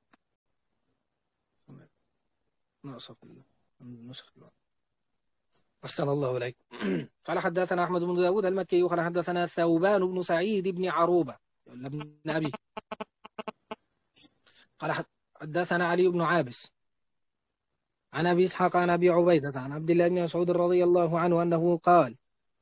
ناقصة في النسخ. أحسن الله إليك. قال حدثنا أحمد بن داود المكي قال حدثنا ثوبان بن سعيد بن عروبة ابن أبي قال حدثنا علي بن عابس عن أبي إسحاق عن أبي عبيدة عن عبد الله بن مسعود رضي الله عنه أنه قال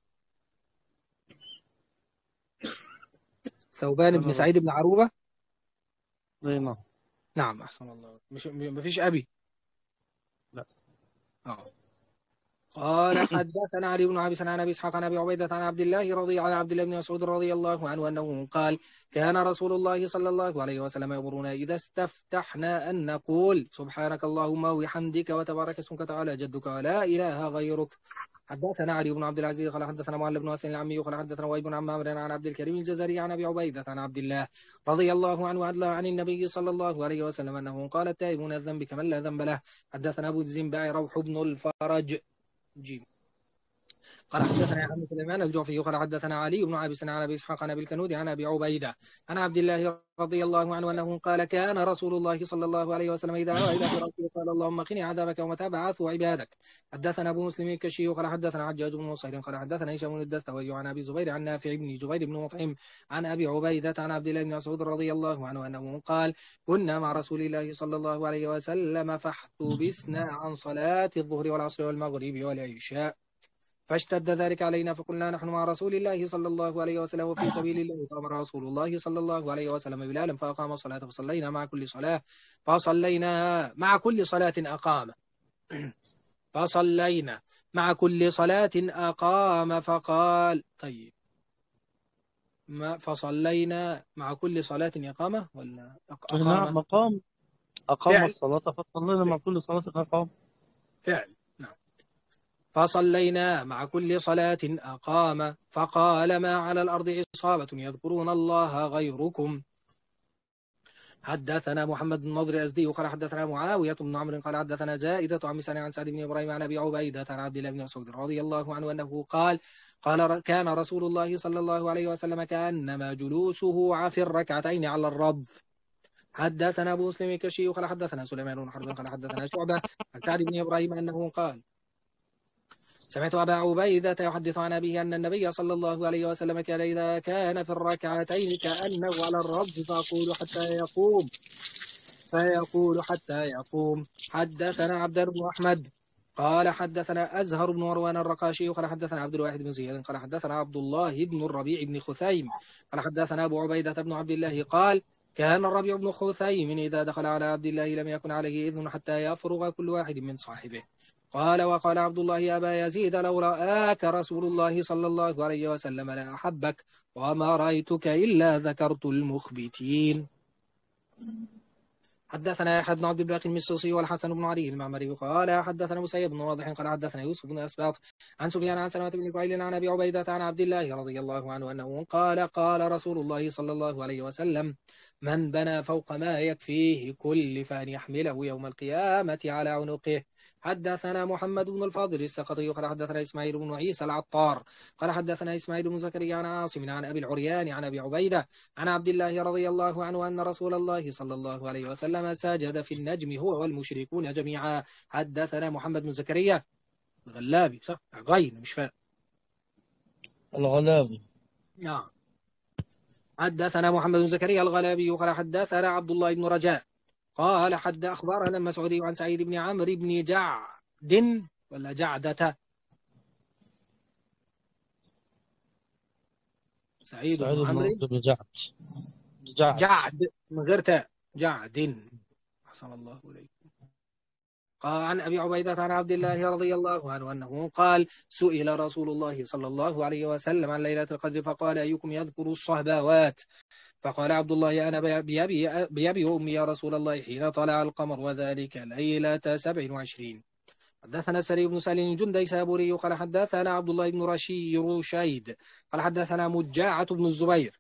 ثوبان كان بن الرسول. سعيد بن عروبة. أي نعم. نعم أحسن الله. مش مفيش أبي. لا. آه. قال حدثنا علي بن عابس عن ابي اسحاق عن ابي عبيده عن عبد الله رضي عن عبد الله بن مسعود رضي الله عنه انه قال كان رسول الله صلى الله عليه وسلم يأمرنا اذا استفتحنا ان نقول سبحانك اللهم وبحمدك وتبارك اسمك تعالى جدك ولا اله غيرك. حدثنا علي بن عبد العزيز قال حدثنا معل بن حسين العمي قال حدثنا وهيب بن عمار عن عبد الكريم الجزري عن ابي عبيده عن عبد الله رضي الله عنه وعن عن النبي صلى الله عليه وسلم انه قال التائب من الذنب كمن لا ذنب له. حدثنا ابو الزنباع روح بن الفرج جيم قال حدثنا عن سليمان الجعفي قال حدثنا علي بن عابس عن ابي اسحاق عن ابي الكنود عن ابي عبيده عن عبد الله رضي الله عنه انه قال كان رسول الله صلى الله عليه وسلم اذا اوى الى فراشه قال اللهم قني عذابك يوم تبعث عبادك. حدثنا ابو مسلم الكشي قال حدثنا حجاج بن نصير قال حدثنا هشام بن الدستوائي عن ابي زبير عن نافع بن جبير بن مطعم عن ابي عبيده عن عبد الله بن مسعود رضي الله عنه انه قال كنا مع رسول الله صلى الله عليه وسلم فاحتبسنا عن صلاه الظهر والعصر والمغرب والعشاء فاشتد ذلك علينا فقلنا نحن مع رسول الله صلى الله عليه وسلم في سبيل الله فأمر رسول الله صلى الله عليه وسلم بلالا فأقام الصلاة فصلينا مع كل صلاة فصلينا مع كل صلاة أقام فصلينا مع كل صلاة أقام فقال طيب ما فصلينا مع كل صلاة إقامة ولا نعم أقام مقام. أقام فعل الصلاة فصلينا مع كل صلاة أقام. فعل نعم فصلينا مع كل صلاة أقام فقال ما على الأرض عصابة يذكرون الله غيركم. حدثنا محمد بن نضر الأزدي قال حدثنا معاوية بن عمرو قال حدثنا زائدة عن مسعود عن سعد بن إبراهيم عن أبي عبيدة عن عبد الله بن مسعود رضي الله عنه أنه قال قال كان رسول الله صلى الله عليه وسلم كأنما جلوسه في الركعتين على الرب. حدثنا أبو مسلم الكشي قال حدثنا سليمان بن حرب قال حدثنا شعبة عن سعد بن إبراهيم أنه قال سمعت أبا عبيدة يحدث عن أبيه أن النبي صلى الله عليه وسلم كان إذا كان في الركعتين كأنه على الرب فأقول حتى يقوم فيقول حتى يقوم. حدثنا عبد بن أحمد قال حدثنا أزهر بن مروان الرقاشي قال حدثنا عبد الواحد بن زياد قال حدثنا عبد الله بن الربيع بن خثيم قال حدثنا أبو عبيدة بن عبد الله قال كان الربيع بن خثيم إذا دخل على عبد الله لم يكن عليه إذن حتى يفرغ كل واحد من صاحبه. قال وقال عبد الله يا أبا يزيد لو رآك رسول الله صلى الله عليه وسلم لأحبك وما رأيتك إلا ذكرت المخبتين. حدثنا يحيى بن عبد الباقي المصري والحسن بن علي المعمري قال حدثنا مسيب بن واضح قال حدثنا يوسف بن أسباط عن سفيان عن سلمة بن كهيل عن أبي عبيدة عن عبد الله رضي الله عنه أنه قال قال رسول الله صلى الله عليه وسلم من بنى فوق ما يكفيه كلف أن يحمله يوم القيامة على عنقه. حدثنا محمد بن الفاضل السقطي قال حدثنا إسماعيل بن عيسى العطار قال حدثنا إسماعيل بن زكريا عن عاصم عن أبي العريان عن أبي عبيدة عن عبد الله رضي الله عنه أن رسول الله صلى الله عليه وسلم سجد في النجم هو والمشركون جميعا. حدثنا محمد بن زكريا الغلابي صح غين مش فاهم الغلابي. نعم. حدثنا محمد بن زكريا الغلابي قال حدثنا عبد الله بن رجاء قال حد أخبرنا المسعودي عن سعيد بن عمرو بن جعد ولا جعدة سعيد سعيد بن بن عمرو بن جعد. جعد. جعد من غير تاء جعد. أحسن الله إليك. قال عن أبي عبيدة عن عبد الله رضي الله عنه أنه قال سئل رسول الله صلى الله عليه وسلم عن ليلة القدر فقال أيكم يذكر الصهباوات فقال عبد الله أنا بيبي, بيبي وأمي يا رسول الله حين طلع القمر وذلك ليلة سبع وعشرين. حدثنا سري بن سالم جندي سابوري قال حدثنا عبد الله بن رشي رشيد قال حدثنا مجاعة بن الزبير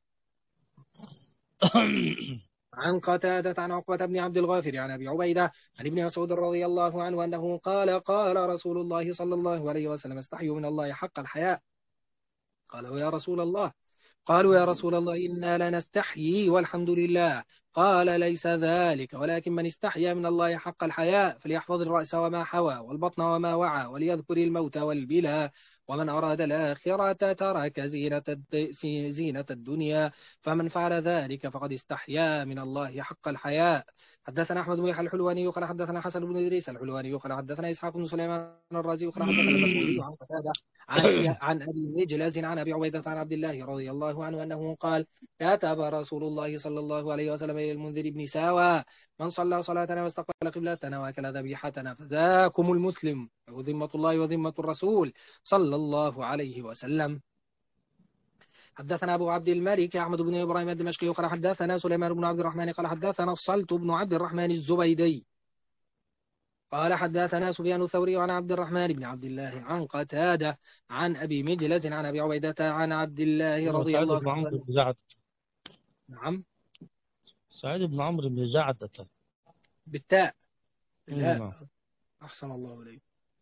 عن قتادة عن عقبة بن عبد الغافر عن أبي عبيدة عن ابن مسعود رضي الله عنه أنه قال قال رسول الله صلى الله عليه وسلم استحيوا من الله حق الحياء. قالوا يا رسول الله قالوا يا رسول الله إنا لنستحيي والحمد لله. قال ليس ذلك، ولكن من استحيا من الله حق الحياء فليحفظ الرأس وما حوى والبطن وما وعى وليذكر الموت والبلى، ومن أراد الآخرة ترك زينة الد- زينة الدنيا، فمن فعل ذلك فقد استحيا من الله حق الحياء. حدثنا أحمد بن يحيى الحلواني قال حدثنا حسن بن إدريس الحلواني قال حدثنا إسحاق بن سليمان الرازي قال حدثنا المسعودي عن قتادة عن عن أبي مجلز عن أبي عبيدة عن عبد الله رضي الله عنه أنه قال: كتب رسول الله صلى الله عليه وسلم إلى المنذر بن ساوى: من صلى صلاتنا واستقبل قبلتنا وأكل ذبيحتنا فذاكم المسلم له ذمة الله وذمة الرسول صلى الله عليه وسلم. حدثنا أبو عبد الملك أحمد بن إبراهيم الدمشقي قال حدثنا سليمان بن عبد الرحمن قال حدثنا الصلت بن عبد الرحمن الزبيدي قال حدثنا سفيان الثوري عن عبد الرحمن بن عبد الله عن قتادة عن أبي مجلز عن أبي عبيدة عن عبد الله هو رضي سعيد الله بن عمرو عنه. بن جعد نعم. سعيد بن عمرو بن جعدة. بالتاء. أي لا. نعم. أحسن الله إليك.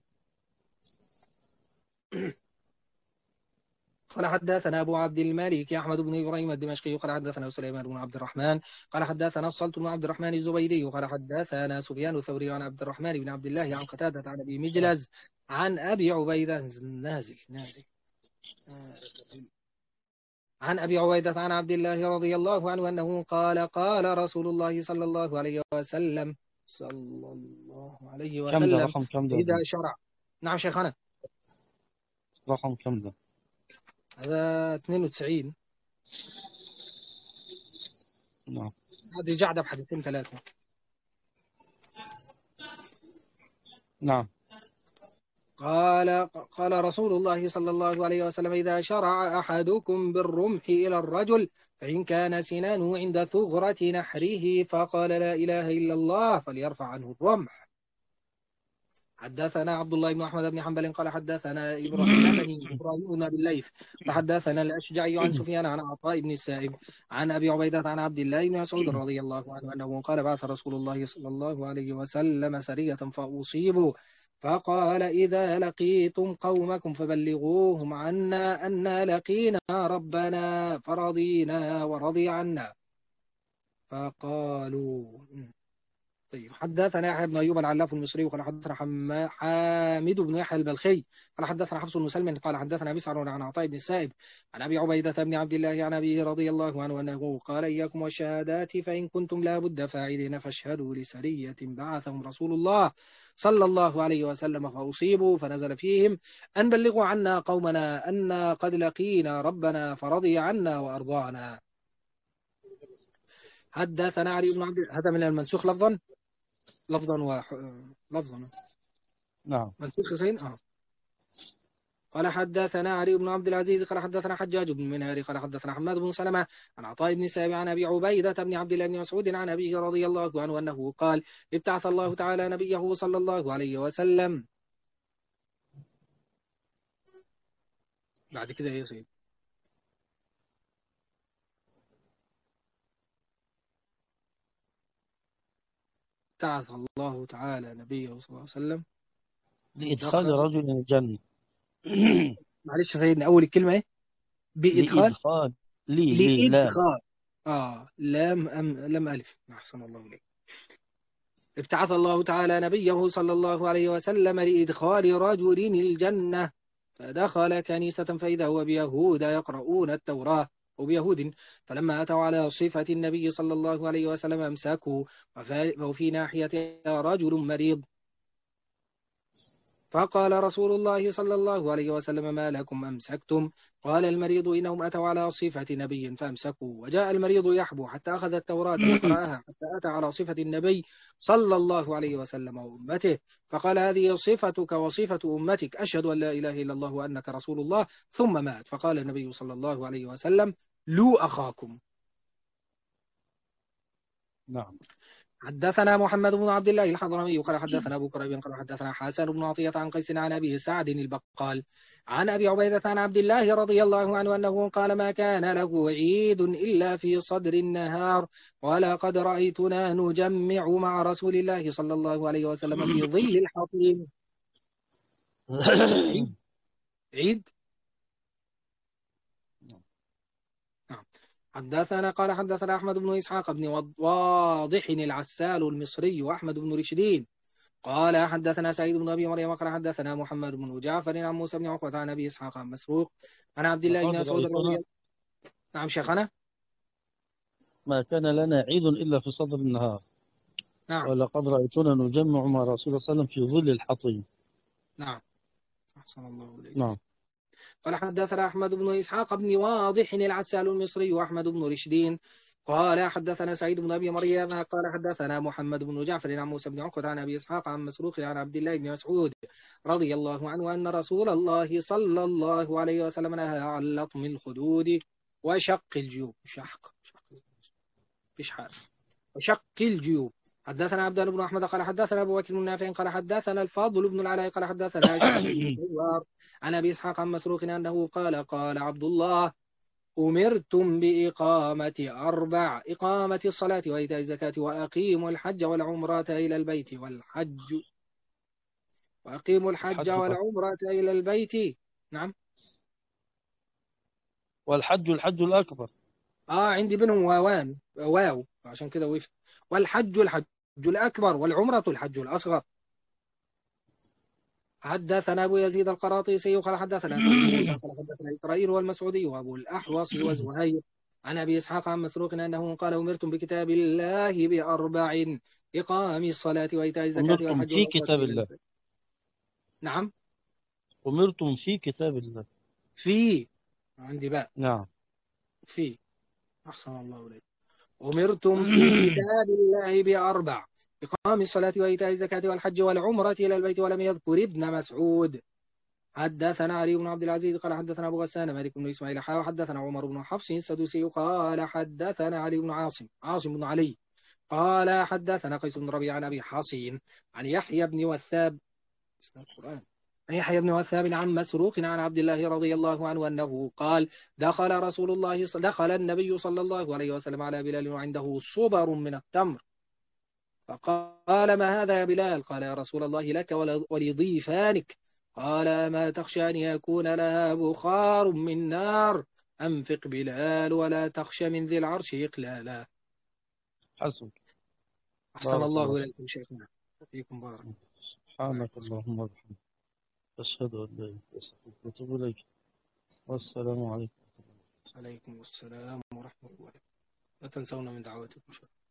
قال حدثنا أبو عبد الملك أحمد بن إبراهيم الدمشقي قال حدثنا سليمان بن عبد الرحمن قال حدثنا الصلت بن عبد الرحمن الزبيدي قال حدثنا سفيان الثوري عن عبد الرحمن بن عبد الله عن قتادة عن أبي مجلز عن أبي عبيدة نازل نازل عن أبي عبيدة عن عبد الله رضي الله عنه أنه قال: قال رسول الله صلى الله عليه وسلم صلى الله عليه كم ده وسلم رقم كم ده إذا ده؟ شرع. نعم شيخنا. رقم كم ده؟ هذا اثنين وتسعين. نعم. هذه جعدة بحديثين ثلاثة. نعم. قال قال رسول الله صلى الله عليه وسلم: إذا شرع أحدكم بالرمح إلى الرجل فإن كان سنانه عند ثغرة نحره فقال لا إله إلا الله فليرفع عنه الرمح. حدثنا عبد الله بن أحمد بن حنبل قال حدثنا إبرا... حدثني إبراهيم بن أبي الليث فحدثنا الأشجعي عن سفيان عن عطاء بن السائب عن أبي عبيدة عن عبد الله بن مسعود رضي الله عنه أنه قال: بعث رسول الله صلى الله عليه وسلم سرية فأصيبوا فقال: إذا لقيتم قومكم فبلغوهم عنا أنا لقينا ربنا فرضينا ورضي عنا. فقالوا. طيب. حدثنا يحيى بن ايوب العلاف المصري وقال حدثنا حما- حامد بن يحيى البلخي قال حدثنا حفص بن سلم قال حدثنا مسعر عن عطاء بن السائب عن ابي عبيده بن عبد الله عن ابيه رضي الله عنه انه قال: اياكم والشهادات فان كنتم لا بد فاعلين فاشهدوا لسريه بعثهم رسول الله صلى الله عليه وسلم فاصيبوا فنزل فيهم ان بلغوا عنا قومنا انا قد لقينا ربنا فرضي عنا وارضانا. حدثنا علي بن عبد هذا من المنسوخ لفظا لفظا وح... لفظا نعم. منسوخ حسين اه. قال حدثنا علي بن عبد العزيز قال حدثنا حجاج بن منهار قال حدثنا حماد بن سلمة عن عطاء بن سائب عن ابي عبيدة بن عبد الله بن مسعود عن ابيه رضي الله عنه انه قال: ابتعث الله تعالى نبيه صلى الله عليه وسلم. بعد كده يا سيدي. ابتعث الله تعالى نبيه صلى الله عليه وسلم لإدخال دخل. رجل الجنة. معلش يا سيدنا اول الكلمة ايه؟ بإدخال. لإدخال لي لي لام. لإدخال. اه لام أم لم ألف. أحسن الله إليك. ابتعث الله تعالى نبيه صلى الله عليه وسلم لإدخال رجل الجنة فدخل كنيسة فإذا هو بيهود يقرؤون التوراة أو بيهود فلما أتوا على صفة النبي صلى الله عليه وسلم أمسكوا وفي ناحية رجل مريض فقال رسول الله صلى الله عليه وسلم: ما لكم أمسكتم؟ قال المريض: إنهم أتوا على صفة نبي فأمسكوا. وجاء المريض يحبو حتى أخذ التوراة فقرأها حتى أتى على صفة النبي صلى الله عليه وسلم وأمته فقال: هذه صفتك وصفة أمتك أشهد أن لا إله إلا الله وأنك رسول الله. ثم مات. فقال النبي صلى الله عليه وسلم: لو أخاكم. نعم. حدثنا محمد بن عبد الله الحضرمي قال حدثنا أبو كريب قال حدثنا حسن بن عطية عن قيس عن أبي سعد البقال عن أبي عبيدة عن عبد الله رضي الله عنه أنه قال: ما كان له عيد إلا في صدر النهار ولقد رأيتنا نجمع مع رسول الله صلى الله عليه وسلم في ظل الحطيم. عيد. عيد. نعم. حدثنا قال حدثنا أحمد بن إسحاق بن واضح العسال المصري وأحمد بن رشدين قال حدثنا سعيد بن أبي مريم قال حدثنا محمد بن جعفر عن موسى بن عقبة عن أبي إسحاق عن مسروق عن عبد الله لقد بن مسعود رضي رأيتنا الله. نعم شيخنا. ما كان لنا عيد إلا في صدر النهار، نعم. ولقد رأيتنا نجمع مع رسول الله صلى الله عليه وسلم في ظل الحطيم. نعم. أحسن الله إليك. نعم. قال حدثنا أحمد بن إسحاق بن واضح العسال المصري وأحمد بن رشدين قال حدثنا سعيد بن أبي مريم قال حدثنا محمد بن جعفر عن موسى بن عقبة عن أبي إسحاق عن مسروق عن عبد الله بن مسعود رضي الله عنه أن رسول الله صلى الله عليه وسلم نهى عن لطم الخدود وشق الجيوب. شق شق فيش حال. وشق الجيوب. حدثنا عبد الله بن أحمد قال حدثنا أبو بكر بن نافع قال حدثنا الفاضل بن العلاء قال حدثنا أشعث بن سوار عن أبي إسحاق عن مسروق أنه قال قال عبد الله أمرتم بإقامة أربع: إقامة الصلاة وإيتاء الزكاة وأقيموا الحج والعمرة إلى البيت والحج وأقيموا الحج الحج والعمرة إلى البيت. نعم. والحج الحج الأكبر. آه عندي بينهم واوان واو عشان كده وقفت. والحج الحج الأكبر والعمرة الحج الأصغر. حدثنا أبو يزيد القراطيسي قال حدثنا سعيد بن موسى قال حدثنا إسرائيل والمسعودي وأبو الأحوص وزهير عن أبي إسحاق عن مسروق أنه قال أمرتم بكتاب الله بأربع: إقام الصلاة وإيتاء الزكاة أمرتم والحج في والعمرة كتاب إلى الله. البيت. نعم. أمرتم في كتاب الله. في عندي بقى نعم. في. أحسن الله إليك. أمرتم في كتاب الله بأربع: إقام الصلاة وإيتاء الزكاة والحج والعمرة إلى البيت. ولم يذكر ابن مسعود. حدثنا علي بن عبد العزيز قال حدثنا أبو غسان مالك بن إسماعيل حا وحدثنا عمر بن حفص السدوسي قال حدثنا علي بن عاصم عاصم بن علي قال حدثنا قيس بن ربيع عن أبي حصين عن يحيى بن وثاب القرآن عن يحيى بن وثاب عن مسروق عن عبد الله رضي الله عنه أنه قال دخل رسول الله دخل النبي صلى الله عليه وسلم على بلال وعنده صبر من التمر فقال ما هذا يا بلال؟ قال يا رسول الله لك ولضيفانك. قال ما تخشى أن يكون لها بخار من نار؟ أنفق بلال ولا تخشى من ذي العرش إقلالا. حسن. أحسن بارك الله الله فيك. إليكم شيخنا. فيكم بارك. سبحانك اللهم وبحمدك، أشهد أن لا إله إلا أنت وأتوب إليك. والسلام عليكم. عليكم السلام ورحمة الله. لا تنسونا من دعوتكم.